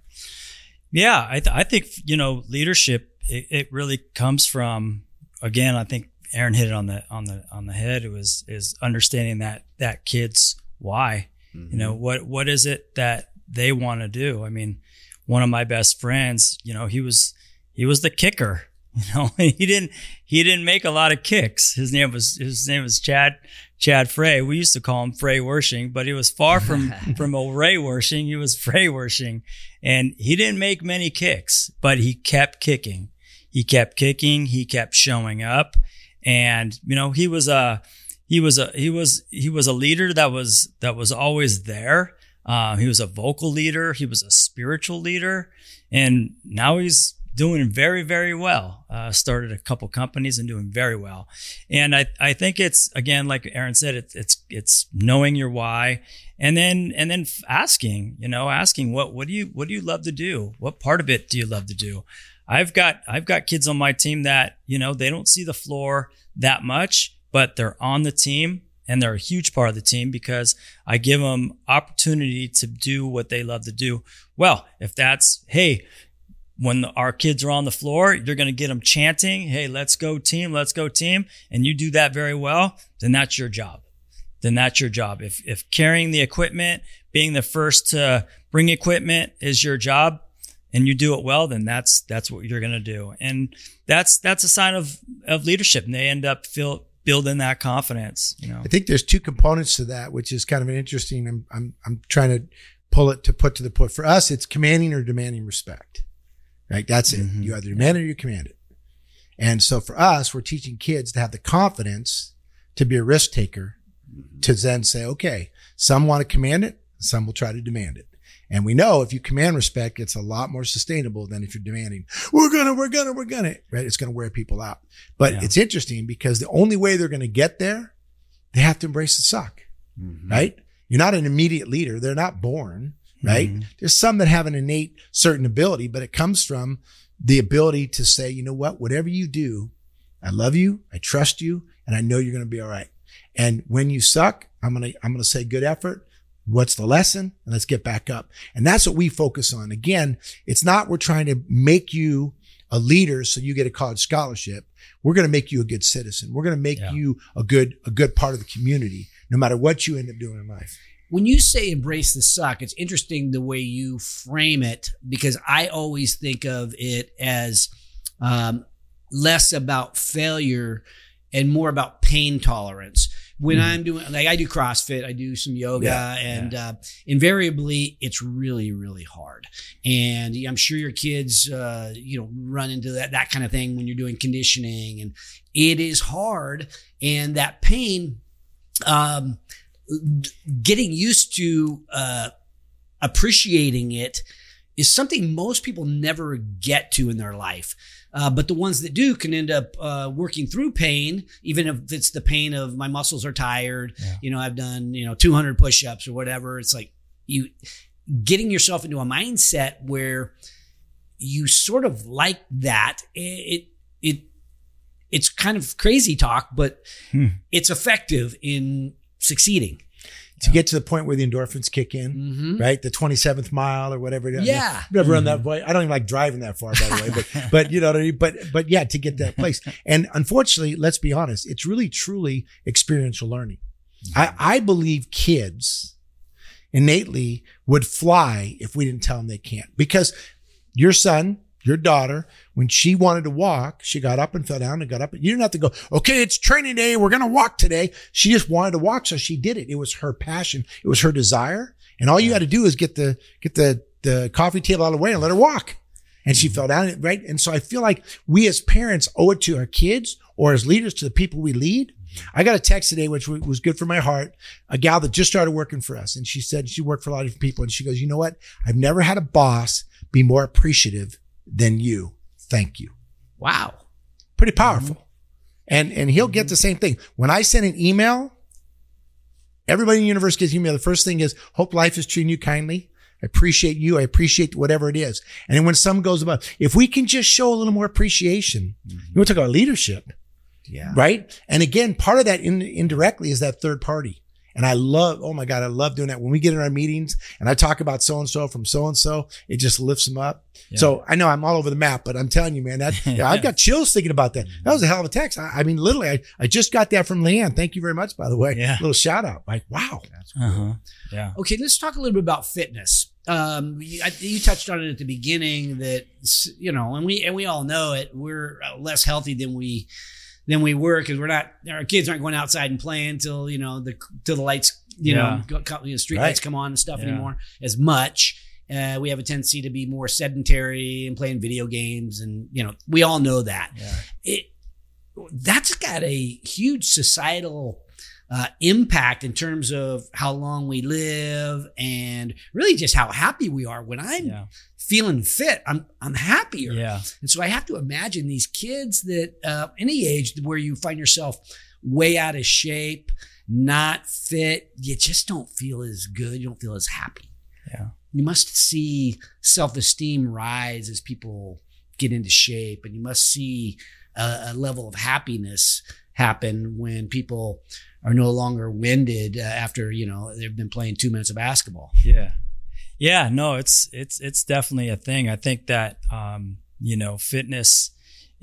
Yeah. I, th- I think, you know, leadership, it, it really comes from, again, I think Aaron hit it on the, on the, on the head. It was, is understanding that, that kid's why, mm-hmm. you know, what, what is it that they want to do? I mean, one of my best friends, you know, he was, he was the kicker, you know, he didn't, he didn't make a lot of kicks. His name was, his name was Chad, Chad Frey. We used to call him Frey Wershing, but he was far from, from a Ray Wershing. He was Frey Wershing, and he didn't make many kicks, but he kept kicking. He kept kicking. He kept showing up, and, you know, he was a, he was a, he was, he was a leader that was, that was always there. Um, he was a vocal leader. He was a spiritual leader, and now he's doing very, very well. Uh, started a couple companies and doing very well. And I, I think it's, again, like Aaron said, it, it's, it's knowing your why, and then, and then asking, you know, asking what, what do you, what do you love to do? What part of it do you love to do? I've got, I've got kids on my team that, you know, they don't see the floor that much, but they're on the team. And they're a huge part of the team because I give them opportunity to do what they love to do. Well, if that's, hey, when the, our kids are on the floor, you're going to get them chanting, hey, let's go team, let's go team. And you do that very well, then that's your job. Then that's your job. If, if carrying the equipment, being the first to bring equipment is your job and you do it well, then that's, that's what you're going to do. And that's, that's a sign of, of leadership. And they end up feel, building that confidence, you know. I think there's two components to that, which is kind of an interesting. I'm I'm I'm trying to pull it to put to the point. For us, it's commanding or demanding respect. Right? That's it. Mm-hmm. You either demand it or you command it. And so for us, we're teaching kids to have the confidence to be a risk taker, to then say, okay, some want to command it, some will try to demand it. And we know if you command respect, it's a lot more sustainable than if you're demanding, we're going to, we're going to, we're going to, right? It's going to wear people out. But yeah. It's interesting because the only way they're going to get there, they have to embrace the suck, mm-hmm. right? You're not an immediate leader. They're not born, right? Mm-hmm. There's some that have an innate certain ability, but it comes from the ability to say, you know what, whatever you do, I love you, I trust you, and I know you're going to be all right. And when you suck, I'm going to, I'm going to say good effort. What's the lesson? And let's get back up. And that's what we focus on. Again, it's not we're trying to make you a leader so you get a college scholarship. We're going to make you a good citizen. We're going to make yeah. you a good, a good part of the community, no matter what you end up doing in life. When you say embrace the suck, it's interesting the way you frame it, because I always think of it as um, less about failure and more about pain tolerance. when mm. I'm doing, like I do CrossFit, I do some yoga, yeah, and yeah. Uh, invariably it's really, really hard. And I'm sure your kids, uh, you know, run into that, that kind of thing when you're doing conditioning, and it is hard. And that pain, um, getting used to, uh, appreciating it is something most people never get to in their life. Uh, but the ones that do can end up uh, working through pain, even if it's the pain of my muscles are tired. Yeah. You know, I've done, you know, two hundred push-ups or whatever. It's like you getting yourself into a mindset where you sort of like that. It, it, it's kind of crazy talk, but hmm. it's effective in succeeding. To yeah. get to the point where the endorphins kick in, mm-hmm. right? The twenty-seventh mile or whatever it is. Yeah. I've never mm-hmm. run that way. I don't even like driving that far, by the way, but, but you know what I mean? But, but yeah, to get that place. And unfortunately, let's be honest, it's really truly experiential learning. Mm-hmm. I, I believe kids innately would fly if we didn't tell them they can't, because your son, your daughter, when she wanted to walk, she got up and fell down and got up. You didn't have to go, okay, it's training day. We're going to walk today. She just wanted to walk. So she did it. It was her passion. It was her desire. And all you had to do is get the, get the, the coffee table out of the way and let her walk. And she fell down, right? And so I feel like we as parents owe it to our kids, or as leaders to the people we lead. I got a text today, which was good for my heart, a gal that just started working for us. And she said she worked for a lot of different people. And she goes, you know what? I've never had a boss be more appreciative than you. Thank you. Wow. Pretty powerful. Mm-hmm. And, and he'll get the same thing. When I send an email, everybody in the universe gets email. The first thing is, hope life is treating you kindly. I appreciate you. I appreciate whatever it is. And then when some goes about, if we can just show a little more appreciation, mm-hmm. you want to talk about leadership. Yeah. Right. And again, part of that in, indirectly is that third party. And I love, oh my God, I love doing that. When we get in our meetings and I talk about so-and-so from so-and-so, it just lifts them up. Yeah. So I know I'm all over the map, but I'm telling you, man, that yeah, I've got chills thinking about that. That was a hell of a text. I, I mean, literally, I, I just got that from Leanne. Thank you very much, by the way. Yeah. Little shout out. Like, wow. That's cool. Uh-huh. Yeah. Okay. Let's talk a little bit about fitness. Um, you, I, you touched on it at the beginning that, you know, and we, and we all know it. We're less healthy than we, than we were, because we're not, our kids aren't going outside and playing until, you know, the, till the lights, you yeah. know, go, you know, street right. lights come on and stuff yeah. anymore as much. Uh, we have a tendency to be more sedentary and playing video games. And, you know, we all know that. Yeah. It, that's got a huge societal uh, impact in terms of how long we live and really just how happy we are. When I'm yeah. feeling fit, I'm, I'm happier. Yeah. And so I have to imagine these kids that, uh, any age where you find yourself way out of shape, not fit, you just don't feel as good. You don't feel as happy. Yeah. You must see self-esteem rise as people get into shape, and you must see a, a level of happiness happen when people are no longer winded uh, after, you know, they've been playing two minutes of basketball. Yeah. Yeah, no, it's, it's, it's definitely a thing. I think that, um, you know, fitness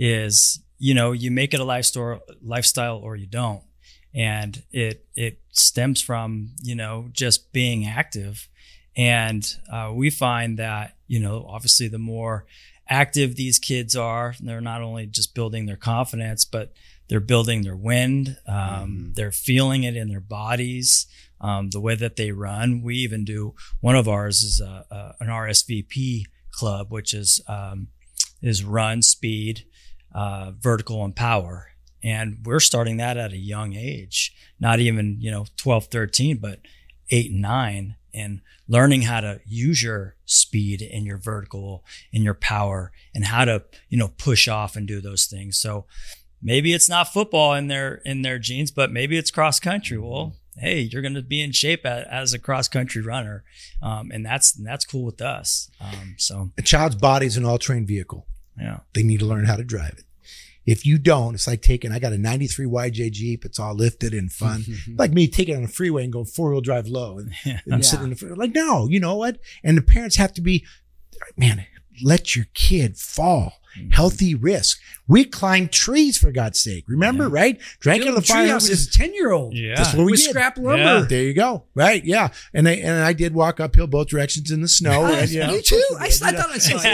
is, you know, you make it a lifestyle, lifestyle or you don't. And it, it stems from, you know, just being active. And, uh, we find that, you know, obviously the more active these kids are, they're not only just building their confidence, but they're building their wind. Um, mm. They're feeling it in their bodies, um, the way that they run. We even do, one of ours is a, a, an R S V P club, which is, um, is run, speed, uh, vertical and power. And we're starting that at a young age, not even, you know, twelve, thirteen, but eight and nine, and learning how to use your speed and your vertical and your power and how to, you know, push off and do those things. So maybe it's not football in their, in their genes, but maybe it's cross country. Well, hey, you're going to be in shape as, as a cross country runner. Um, and that's, that's cool with us. Um, so a child's body is an all terrain vehicle. Yeah. They need to learn how to drive it. If you don't, it's like taking, I got a ninety-three Y J Jeep. It's all lifted and fun. Like me taking it on a freeway and going four wheel drive low and, and yeah. sitting in the front. Like, no, you know what? And the parents have to be, man, let your kid fall. Mm-hmm. Healthy risk. We climbed trees, for God's sake. Remember, yeah. right? Drank out of the firehouse as a ten year old. Yeah. That's what we With did. scrap lumber. Yeah. There you go. Right. Yeah. And I, and I did walk uphill both directions in the snow. And, you know, you too? I, I thought I saw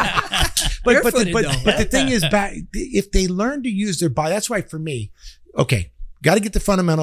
you. but, but, the, but, but the thing is, back, if they learn to use their body, that's why for me, okay, got to get the fundamentals,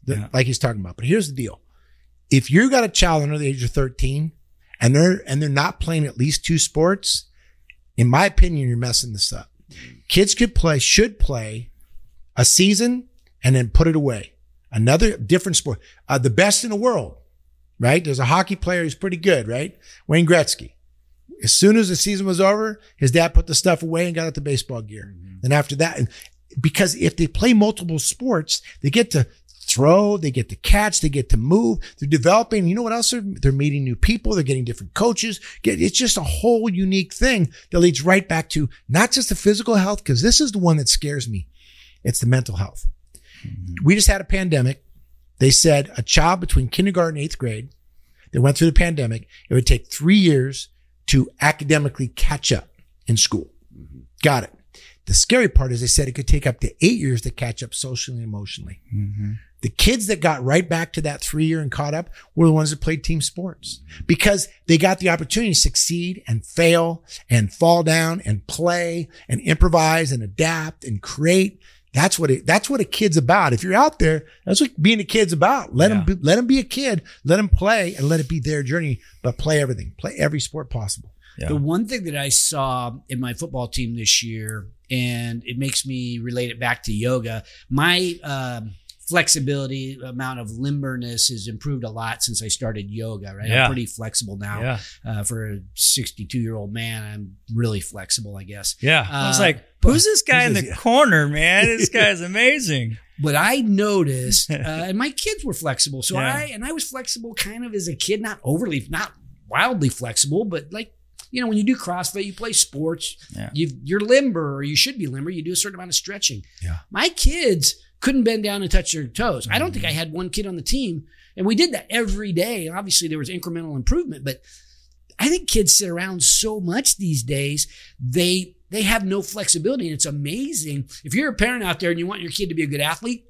the, Yeah. like he's talking about. But here's the deal. If you got a child under the age of thirteen and they're, and they're not playing at least two sports, in my opinion, you're messing this up. Kids could play, should play a season and then put it away. Another different sport. Uh, the best in the world, right? There's a hockey player who's pretty good, right? Wayne Gretzky. As soon as the season was over, his dad put the stuff away and got out the baseball gear. Mm-hmm. And after that, and because if they play multiple sports, they get to throw, they get to catch, they get to move. They're developing. You know what else? They're, they're meeting new people. They're getting different coaches. It's just a whole unique thing that leads right back to not just the physical health, because this is the one that scares me. It's the mental health. Mm-hmm. We just had a pandemic. They said a child between kindergarten and eighth grade that went through the pandemic, it would take three years to academically catch up in school. Mm-hmm. Got it. The scary part is they said it could take up to eight years to catch up socially and emotionally. Mm-hmm. The kids that got right back to that three year and caught up were the ones that played team sports because they got the opportunity to succeed and fail and fall down and play and improvise and adapt and create. That's what it, that's what a kid's about. If you're out there, that's what being a kid's about. Let yeah. them, be, let them be a kid, let them play and let it be their journey, but play everything, play every sport possible. Yeah. The one thing that I saw in my football team this year, and it makes me relate it back to yoga, my, uh, flexibility, amount of limberness has improved a lot since I started yoga, right? Yeah. I'm pretty flexible now. Yeah. Uh, for a sixty-two year old man, I'm really flexible, I guess. Yeah. Uh, I was like, who's this guy in the yeah. corner, man? This guy's amazing. But I noticed, uh, and my kids were flexible. So Yeah. I, and I was flexible kind of as a kid, not overly, not wildly flexible, but like, you know, when you do CrossFit, you play sports, Yeah. you you're limber, or you should be limber. You do a certain amount of stretching. Yeah. My kids couldn't bend down and touch their toes. I don't think I had one kid on the team, and we did that every day. Obviously, there was incremental improvement, but I think kids sit around so much these days, they they have no flexibility, and it's amazing. If you're a parent out there and you want your kid to be a good athlete,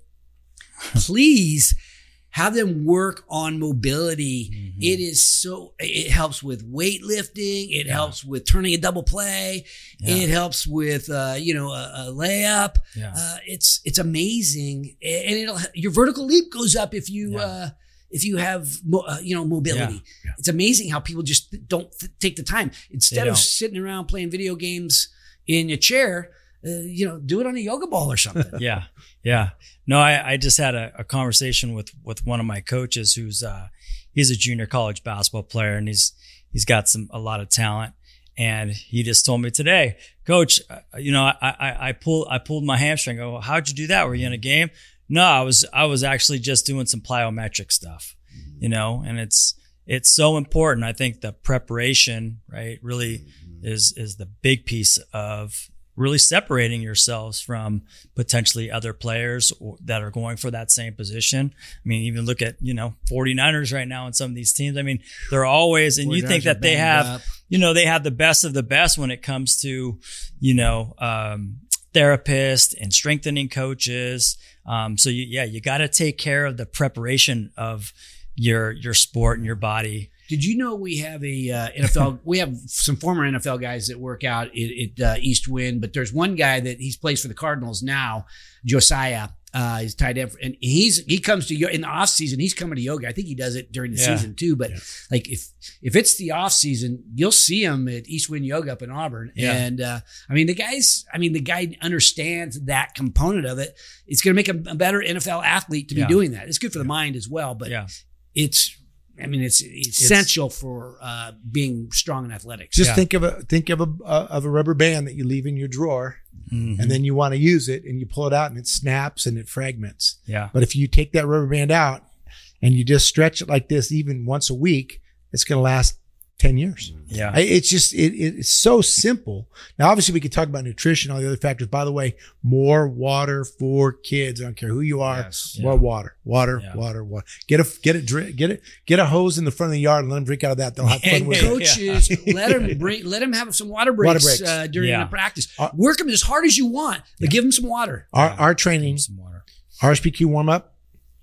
please have them work on mobility. Mm-hmm. It is so, it helps with weightlifting. It yeah. helps with turning a double play. Yeah. It helps with, uh, you know, a, a layup. Yeah. Uh, it's, it's amazing. And it'll, your vertical leap goes up if you, Yeah. uh, if you have, mo- uh, you know, mobility. Yeah. Yeah. It's amazing how people just don't th- take the time. Instead of sitting around playing video games in your chair, uh, you know, do it on a yoga ball or something. Yeah. Yeah. No, I, I just had a, a conversation with, with one of my coaches who's, uh, he's a junior college basketball player and he's, he's got some, a lot of talent. And he just told me today, coach, uh, you know, I, I, I pulled, I pulled my hamstring. I go, how'd you do that? Were you in a game? No, I was, I was actually just doing some plyometric stuff, you know, and it's, it's so important. I think the preparation, right, really is, is the big piece of really separating yourselves from potentially other players that are going for that same position. I mean, even look at, you know, 49ers right now in some of these teams. I mean, they're always, and you think that they have, up. you know, they have the best of the best when it comes to, you know, um, therapists and strengthening coaches. Um, so you, yeah, you got to take care of the preparation of your, your sport and your body. Did you know we have a uh, N F L? We have some former N F L guys that work out at, at uh, East Wind, but there's one guy that he plays for the Cardinals now, Josiah. Uh, he's tight end, for, and he's he comes to in the off season. He's coming to yoga. I think he does it during the Yeah. season too. But Yeah. like if if it's the off season, you'll see him at East Wind Yoga up in Auburn. Yeah. And uh, I mean the guys. I mean the guy understands that component of it. It's going to make him a better N F L athlete to be Yeah. doing that. It's good for the mind as well. But Yeah. it's. I mean, it's essential for uh, being strong in athletics. Just Yeah. think of a think of a uh, of a rubber band that you leave in your drawer, Mm-hmm. and then you want to use it, and you pull it out, and it snaps and it fragments. Yeah. But if you take that rubber band out and you just stretch it like this, even once a week, it's going to last ten years. Yeah. I- It's just, it, it's so simple. Now, obviously we could talk about nutrition, all the other factors. By the way, more water for kids. I don't care who you are. Yes. More Yeah. water, water, Yeah. water, water. Get a, get a drink, get it, get a hose in the front of the yard and let them drink out of that. They'll have fun with it. Coaches, let them bring, let them have some water breaks, Water breaks. Uh, during Yeah. the practice. Uh, Work them as hard as you want, but give them some water. Our, our training, Some water. R S P Q warm up,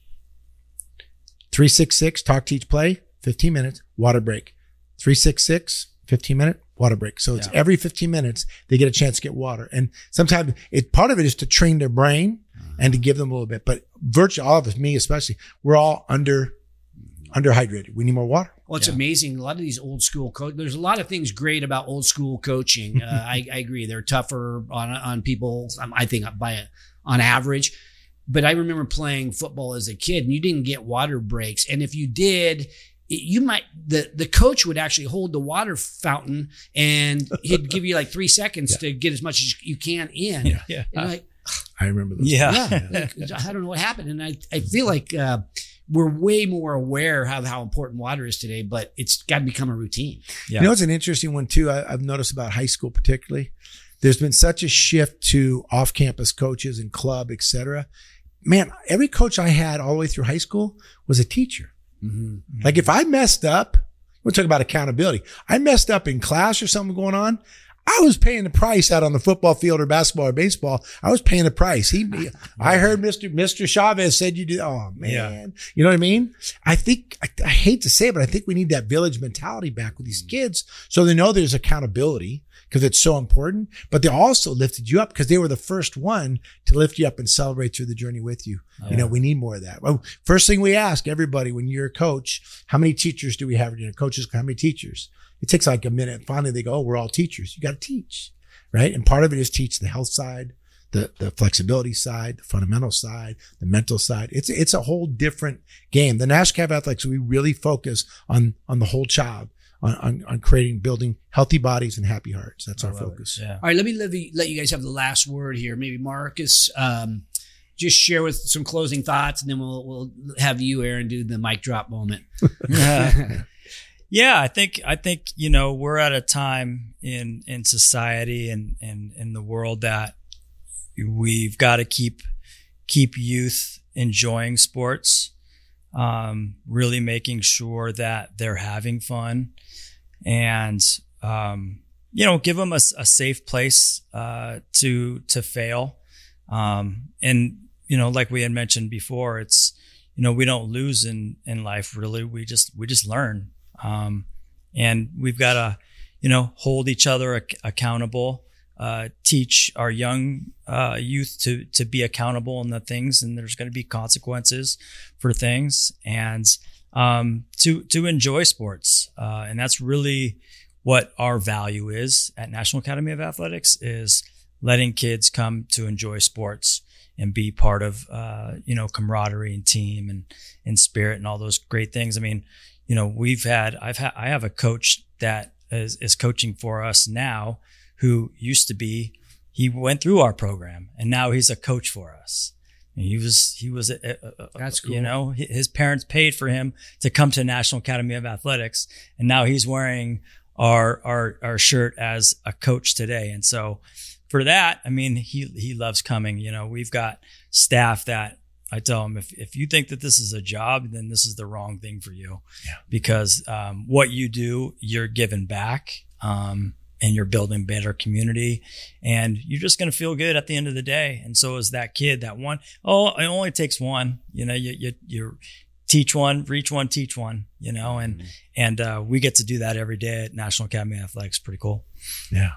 three six six, talk, teach, play, fifteen minutes, water break. three six six, fifteen minute water break. So it's Yeah. every fifteen minutes they get a chance to get water. And sometimes it, part of it is to train their brain and to give them a little bit. But virtually all of us, me especially, we're all under underhydrated. We need more water. Well, it's yeah. amazing. A lot of these old school coach. There's a lot of things great about old school coaching. Uh, I, I agree. They're tougher on on people. I think by on average. But I remember playing football as a kid, and you didn't get water breaks. And if you did, you might the the coach would actually hold the water fountain, and he'd give you like three seconds yeah. to get as much as you can in. Yeah, yeah. And like, I remember those. Yeah, yeah. Like, I don't know what happened, and I I feel like. Uh, We're way more aware of how important water is today, but it's got to become a routine. Yeah. You know, it's an interesting one too. I, I've noticed about high school particularly. There's been such a shift to off-campus coaches and club, et cetera. Man, every coach I had all the way through high school was a teacher. Mm-hmm. Like if I messed up, we're talking about accountability. I messed up in class or something going on. I was paying the price out on the football field or basketball or baseball. I was paying the price. He, I heard Mister Mister Chavez said you did. Oh man, yeah. You know what I mean? I think I, I hate to say it, but I think we need that village mentality back with these kids, so they know there's accountability because it's so important. But they also lifted you up because they were the first one to lift you up and celebrate through the journey with you. Oh. You know, we need more of that. Well, first thing we ask everybody when you're a coach, how many teachers do we have? You know, coaches, how many teachers? It takes like a minute. Finally, they go, oh, we're all teachers. You got to teach, right? And part of it is teach the health side, the, the flexibility side, the fundamental side, the mental side. It's, it's a whole different game. The National Academy of Athletics, we really focus on, on the whole child, on, on, on creating, building healthy bodies and happy hearts. That's our focus. Yeah. All right. Let me let you, let you guys have the last word here. Maybe Marcus, um, just share with some closing thoughts, and then we'll, we'll have you, Aaron, do the mic drop moment. Yeah, I think I think you know we're at a time in in society and and in the world that we've got to keep keep youth enjoying sports, um, really making sure that they're having fun, and um, you know give them a, a safe place uh, to to fail, um, and you know like we had mentioned before, it's you know we don't lose in in life really, we just we just learn. Um, and we've got to, you know, hold each other ac- accountable, uh, teach our young, uh, youth to, to be accountable in the things, and there's going to be consequences for things, and, um, to, to enjoy sports. Uh, and that's really what our value is at National Academy of Athletics, is letting kids come to enjoy sports and be part of, uh, you know, camaraderie and team and, and spirit and all those great things. I mean, you know, we've had, I've had, I have a coach that is, is coaching for us now who used to be, he went through our program and now he's a coach for us. And he was, he was, a, a, a, that's cool. You know, his parents paid for him to come to National Academy of Athletics. And now he's wearing our, our, our shirt as a coach today. And so for that, I mean, he, he loves coming. You know, we've got staff that, I tell them, if, if you think that this is a job, then this is the wrong thing for you. Yeah. Because um, what you do, you're giving back, um, and you're building better community, and you're just going to feel good at the end of the day. And so is that kid, that one, oh, it only takes one, you know, you, you, you teach one, reach one, teach one, you know, and, mm-hmm. and uh, we get to do that every day at National Academy of Athletics. Pretty cool. Yeah.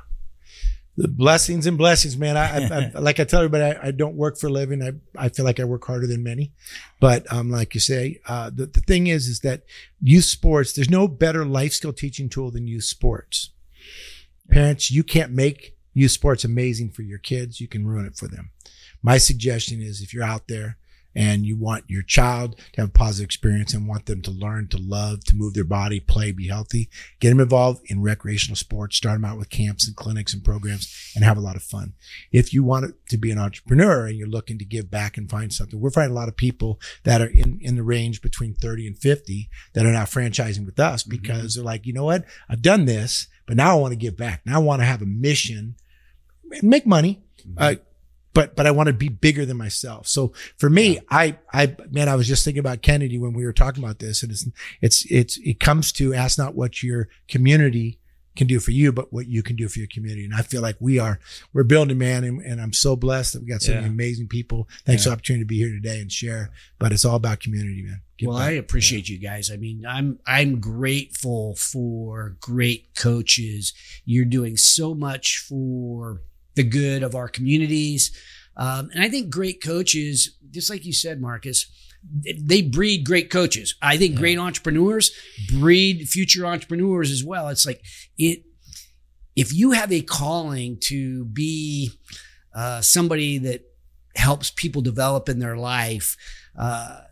The blessings and blessings, man. I, I, I like I tell everybody, I, I don't work for a living. I, I feel like I work harder than many, but um, like you say, uh, the, the thing is, is that youth sports, there's no better life skill teaching tool than youth sports. Parents, you can't make youth sports amazing for your kids. You can ruin it for them. My suggestion is, if you're out there and you want your child to have a positive experience and want them to learn to love, to move their body, play, be healthy, get them involved in recreational sports, start them out with camps and clinics and programs, and have a lot of fun. If you want to be an entrepreneur and you're looking to give back and find something, we're finding a lot of people that are in, in the range between thirty and fifty that are now franchising with us because mm-hmm. they're like, you know what? I've done this, but now I want to give back. Now I want to have a mission and make money. Mm-hmm. Uh, But, but I want to be bigger than myself. So for me, yeah. I, I, man, I was just thinking about Kennedy when we were talking about this, and it's, it's, it's, it comes to ask not what your community can do for you, but what you can do for your community. And I feel like we are, we're building, man. And, and I'm so blessed that we got so yeah. many amazing people. Thanks yeah. for the opportunity to be here today and share, but it's all about community, man. Get well, back. I appreciate yeah. you guys. I mean, I'm, I'm grateful for great coaches. You're doing so much for the good of our communities. Um, and I think great coaches, just like you said, Marcus, they breed great coaches. I think yeah. great entrepreneurs breed future entrepreneurs as well. It's like it, if you have a calling to be uh, somebody that helps people develop in their life, uh,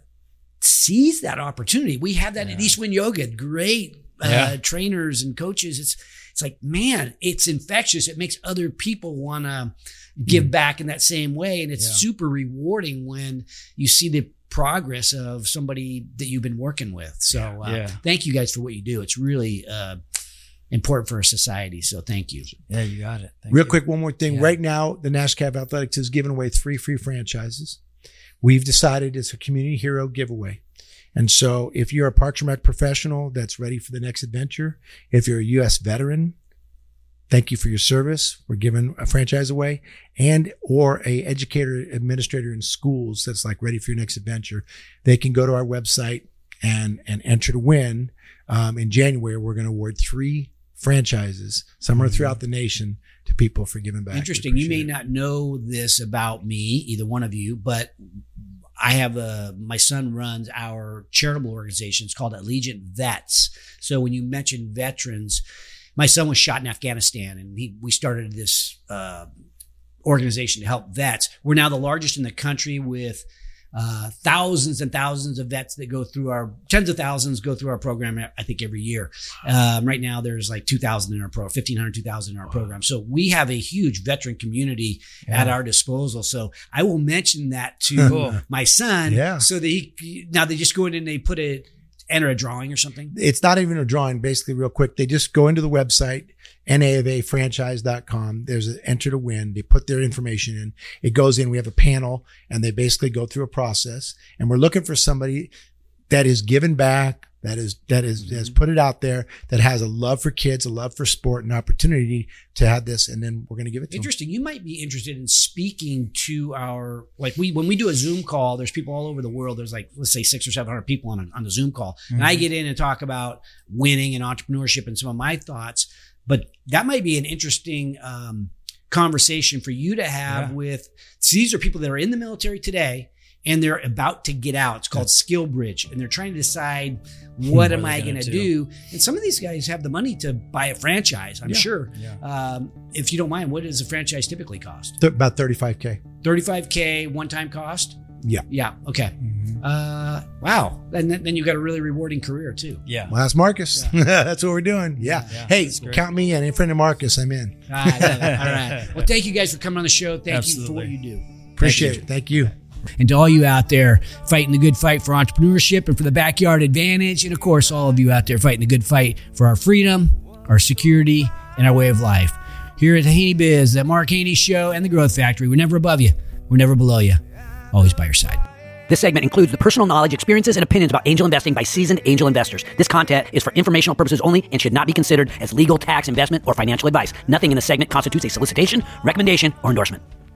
seize that opportunity. We have that yeah. at Eastwind Yoga. Great uh, yeah. trainers and coaches. It's it's like, man, it's infectious. It makes other people want to give mm. back in that same way. And it's yeah. super rewarding when you see the progress of somebody that you've been working with. So uh, yeah. thank you guys for what you do. It's really uh, important for our society. So thank you. Yeah, you got it. Thank Real you. quick, one more thing. Yeah. Right now, the NASCAP Athletics is giving away three free franchises. We've decided it's a community hero giveaway. And so if you're a Parks and Rec professional that's ready for the next adventure, if you're a U S veteran, thank you for your service. We're giving a franchise away, and or a educator, administrator in schools that's like ready for your next adventure. They can go to our website and, and enter to win. Um, in January, we're going to award three franchises somewhere mm-hmm. throughout the nation to people for giving back. Interesting. You may it. not know this about me, either one of you, but I have a, my son runs our charitable organization. It's called Allegiant Vets. So when you mention veterans, my son was shot in Afghanistan, and he, we started this uh, organization to help vets. We're now the largest in the country with uh, thousands and thousands of vets that go through our, tens of thousands go through our program, I think, every year. Um, right now, there's like two thousand in our program, fifteen hundred, two thousand in our wow. program. So we have a huge veteran community yeah. at our disposal. So I will mention that to my son yeah. so that he, now they just go in and they put a, enter a drawing or something? It's not even a drawing. Basically, real quick, they just go into the website, N A of A franchise dot com. There's an enter to win. They put their information in. It goes in. We have a panel, and they basically go through a process. And we're looking for somebody that is given back, that is that is mm-hmm. has put it out there, that has a love for kids, a love for sport, an opportunity to have this, and then we're going to give it to Interesting. them. You might be interested in speaking to our, like we, when we do a Zoom call, there's people all over the world. There's like, let's say six or seven hundred people on a, on the Zoom call. Mm-hmm. And I get in and talk about winning and entrepreneurship and some of my thoughts, but that might be an interesting, um, conversation for you to have yeah. with, so these are people that are in the military today, and they're about to get out. It's called yeah. Skill Bridge. And they're trying to decide, what, what am I going to do? do? And some of these guys have the money to buy a franchise, I'm yeah. sure. Yeah. Um, if you don't mind, what does a franchise typically cost? Th- about thirty-five K. thirty-five K one-time cost? Yeah. Yeah. Okay. Mm-hmm. Uh, wow. And then, then you've got a really rewarding career too. Yeah. Well, that's Marcus. Yeah. That's what we're doing. Yeah. yeah hey, count me in. In front of Marcus, I'm in. I love it. All right. Well, thank you guys for coming on the show. Thank Absolutely. you for what you do. Appreciate thank it. Thank you. And to all you out there fighting the good fight for entrepreneurship and for the backyard advantage, and of course, all of you out there fighting the good fight for our freedom, our security, and our way of life. Here at the Haney Biz, the Mark Haney Show, and the Growth Factory, we're never above you. We're never below you. Always by your side. This segment includes the personal knowledge, experiences, and opinions about angel investing by seasoned angel investors. This content is for informational purposes only and should not be considered as legal, tax, investment, or financial advice. Nothing in the segment constitutes a solicitation, recommendation, or endorsement.